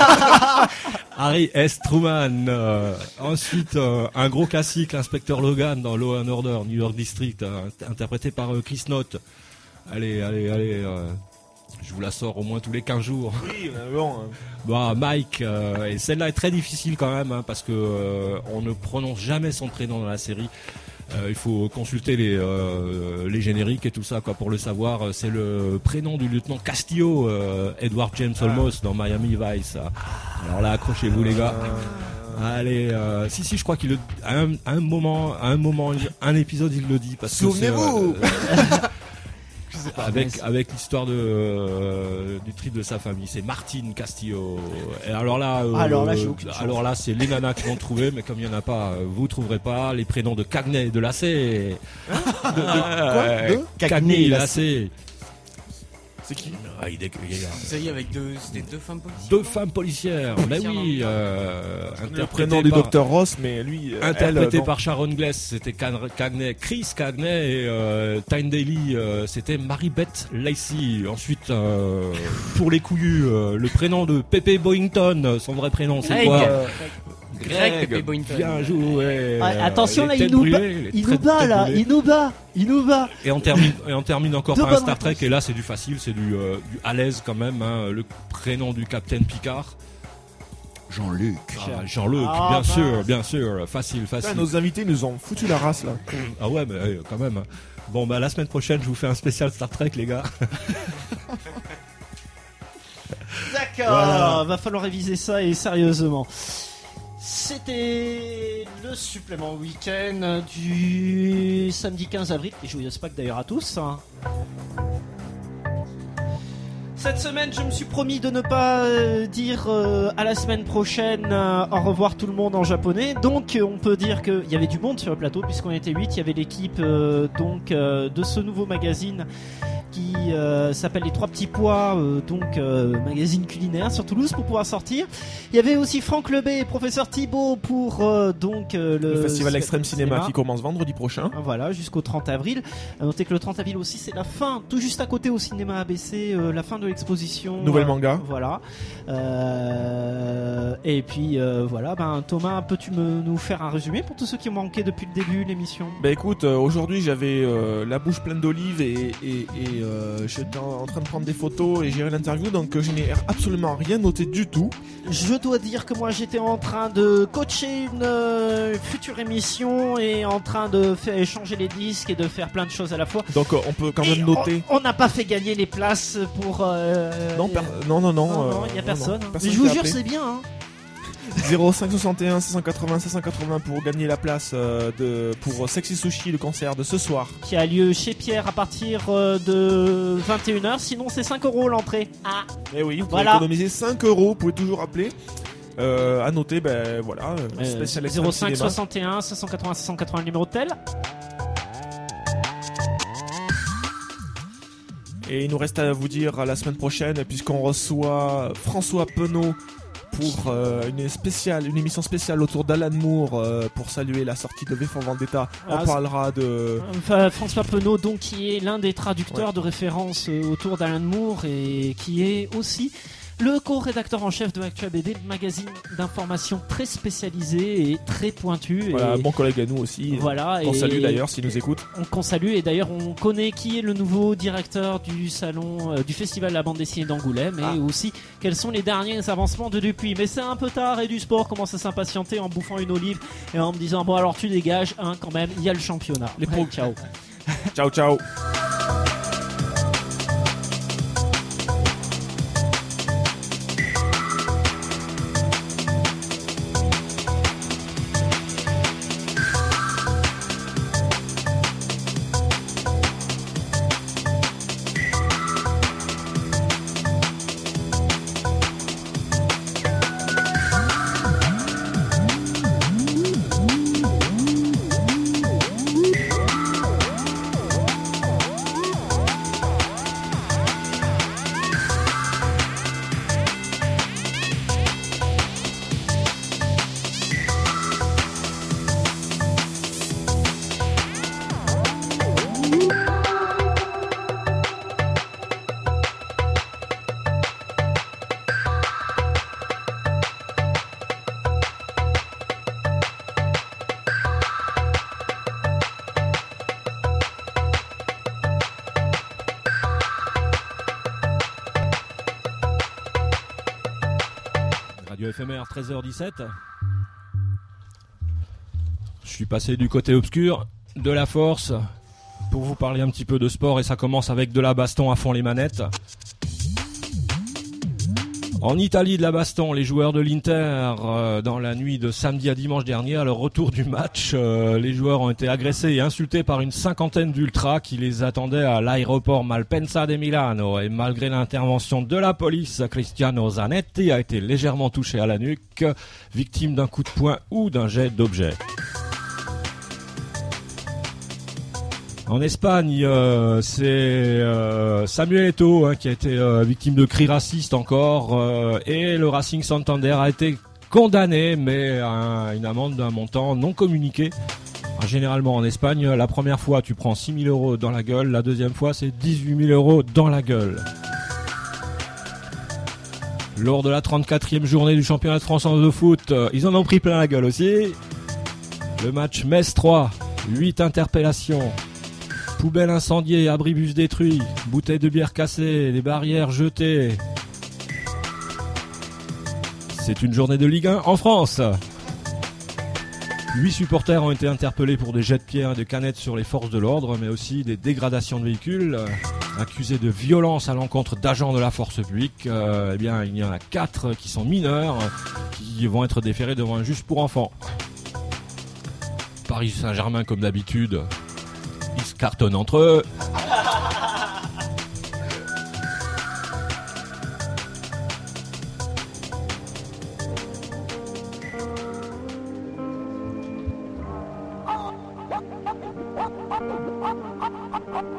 Harry S. Truman. Euh, ensuite, euh, un gros classique, l'inspecteur Logan dans Law and Order, New York District, euh, interprété par euh, Chris Noth. Allez, allez, allez. Euh, je vous la sors au moins tous les quinze jours. Oui, mais bon. hein. Bah, Mike, euh, et celle-là est très difficile quand même, hein, parce que euh, on ne prononce jamais son prénom dans la série. Euh, il faut consulter les euh, les génériques et tout ça, quoi, pour le savoir. C'est le prénom du lieutenant Castillo, euh, Edward James Olmos dans Miami Vice. Alors là, accrochez-vous les gars. Allez, euh, si si, je crois qu'il le, à un, à un moment, à un moment, un épisode, il le dit parce que c'est, Souvenez-vous. euh, avec avec l'histoire de euh, du trip de sa famille, c'est Martin Castillo. Et alors là, euh, Alors là, j'ai aucune chance. alors là, c'est les nanas qui vont trouver, mais comme il y en a pas, euh, vous trouverez pas les prénoms de Cagney et de Lacé. Quoi De Cagney et Lacé. C'est qui? Ah, il est- il est- Ça y est, avec deux, c'était deux femmes policières. Deux femmes policières. Mais Policières oui, dans le euh, Le interprétées prénom du par- docteur Ross, mais lui. euh, interprété elle, non. par Sharon Gless, c'était Can- Cagney, Chris Cagney, et euh, Tyne Daly, euh, c'était Mary-Beth Lacey. Ensuite, euh, pour les couillus, euh, le prénom de Pepe Boyington, son vrai prénom, c'est Greg. quoi? Euh, Greg Pepe Boyington. Bien joué. Ah, attention Les là, têtes il nous bat, brûlées, les il traits nous de bat tête là, brûlées. il nous bat, il nous bat. Et on termine, et on termine encore Deux par un bonnes Star Trek, réponses. et là c'est du facile, c'est du, euh, du à l'aise quand même, hein, le prénom du Capitaine Picard. Jean-Luc. Ah, Jean-Luc, Ah, bien bah. sûr, bien sûr, facile, facile. Putain, nos invités nous ont foutu la race là. Ah ouais, mais euh, quand même. Bon, bah la semaine prochaine, je vous fais un spécial Star Trek, les gars. D'accord, Voilà. va falloir réviser ça et sérieusement. C'était le supplément week-end du samedi quinze avril. Et joyeux Pâques d'ailleurs à tous. Cette semaine, je me suis promis de ne pas euh, dire euh, à la semaine prochaine euh, au revoir tout le monde en japonais. Donc, euh, on peut dire qu'il y avait du monde sur le plateau puisqu'on était huit. Il y avait l'équipe euh, donc euh, de ce nouveau magazine qui euh, s'appelle Les Trois Petits Pois, euh, donc euh, magazine culinaire sur Toulouse pour pouvoir sortir. Il y avait aussi Franck Lebet et Professeur Thibault pour euh, donc euh, le, Le festival Extrême Cinéma, Cinéma. qui commence vendredi prochain. Voilà, jusqu'au trente avril. À noter que le trente avril aussi, c'est la fin, tout juste à côté au cinéma A B C, euh, la fin de l'exposition. Nouvelle Euh, manga. Voilà. Euh, et puis euh, voilà, ben Thomas, peux-tu me, nous faire un résumé pour tous ceux qui ont manqué depuis le début de l'émission? Bah écoute, euh, aujourd'hui j'avais euh, la bouche pleine d'olives et, et, et, euh, euh, j'étais en, en train de prendre des photos et gérer l'interview, donc euh, je n'ai absolument rien noté du tout. Je dois dire que moi j'étais en train de coacher une euh, future émission et en train de faire échanger les disques et de faire plein de choses à la fois. Donc euh, on peut quand même Et noter. On n'a pas fait gagner les places pour. Euh, Non, per- non, non, non. non, il euh, n'y a personne. non, hein. personne Mais je vous qui a jure, appelé. c'est bien. Hein. zéro cinq soixante et un six cent quatre-vingts six cent quatre-vingts pour gagner la place euh, de, pour Sexy Sushi, le concert de ce soir. Qui a lieu chez Pierre à partir euh, de vingt et une heures. Sinon, c'est cinq euros l'entrée. Ah. Et oui, vous Voilà. pouvez économiser cinq euros, vous pouvez toujours appeler. Euh, à noter, ben voilà, euh, Euh, spécial zéro cinq cinéma. soixante et un cinq cent quatre-vingts cinq cent quatre-vingts le numéro de tel. Et il nous reste à vous dire à la semaine prochaine, puisqu'on reçoit François Penaud pour euh, une spéciale, une émission spéciale autour d'Alan Moore euh, pour saluer la sortie de V for Vendetta. On Ah, parlera de Enfin, François Penaud, donc, qui est l'un des traducteurs Ouais. de référence euh, autour d'Alan Moore et qui est aussi le co-rédacteur en chef de Actua B D, magazine d'information très spécialisé et très pointu. voilà, et bon collègue à nous aussi. Voilà, On et- salue d'ailleurs s'il nous écoute. On qu'on salue et d'ailleurs on connaît qui est le nouveau directeur du salon euh, du festival de la bande dessinée d'Angoulême et Ah. aussi quels sont les derniers avancements de depuis. Mais c'est un peu tard et du sport commence à s'impatienter en bouffant une olive et en me disant bon alors tu dégages hein, quand même, il y a le championnat. Les Ouais, pro- ciao. Ciao, ciao. Radio F M R, treize heures dix-sept. Je suis passé du côté obscur de la force pour vous parler un petit peu de sport et ça commence avec de la baston à fond les manettes. En Italie, de la baston, les joueurs de l'Inter, euh, dans la nuit de samedi à dimanche dernier, à leur retour du match, euh, les joueurs ont été agressés et insultés par une cinquantaine d'ultras qui les attendaient à l'aéroport Malpensa de Milano. Et malgré l'intervention de la police, Cristiano Zanetti a été légèrement touché à la nuque, victime d'un coup de poing ou d'un jet d'objet. En Espagne, euh, c'est euh, Samuel Eto'o hein, qui a été euh, victime de cris racistes encore euh, et le Racing Santander a été condamné mais à une amende d'un montant non communiqué. Alors, généralement en Espagne, la première fois tu prends six mille euros dans la gueule, la deuxième fois c'est dix-huit mille euros dans la gueule. Lors de la trente-quatrième journée du championnat de France de foot, euh, ils en ont pris plein la gueule aussi. Le match Metz trois, huit interpellations. Poubelles incendiées, abribus détruits, bouteilles de bière cassées, les barrières jetées. C'est une journée de Ligue un en France. Huit supporters ont été interpellés pour des jets de pierre et de canettes sur les forces de l'ordre, mais aussi des dégradations de véhicules. Accusés de violence à l'encontre d'agents de la force publique, euh, eh bien, il y en a quatre qui sont mineurs, qui vont être déférés devant un juge pour enfants. Paris Saint-Germain, comme d'habitude, ils se cartonnent entre eux.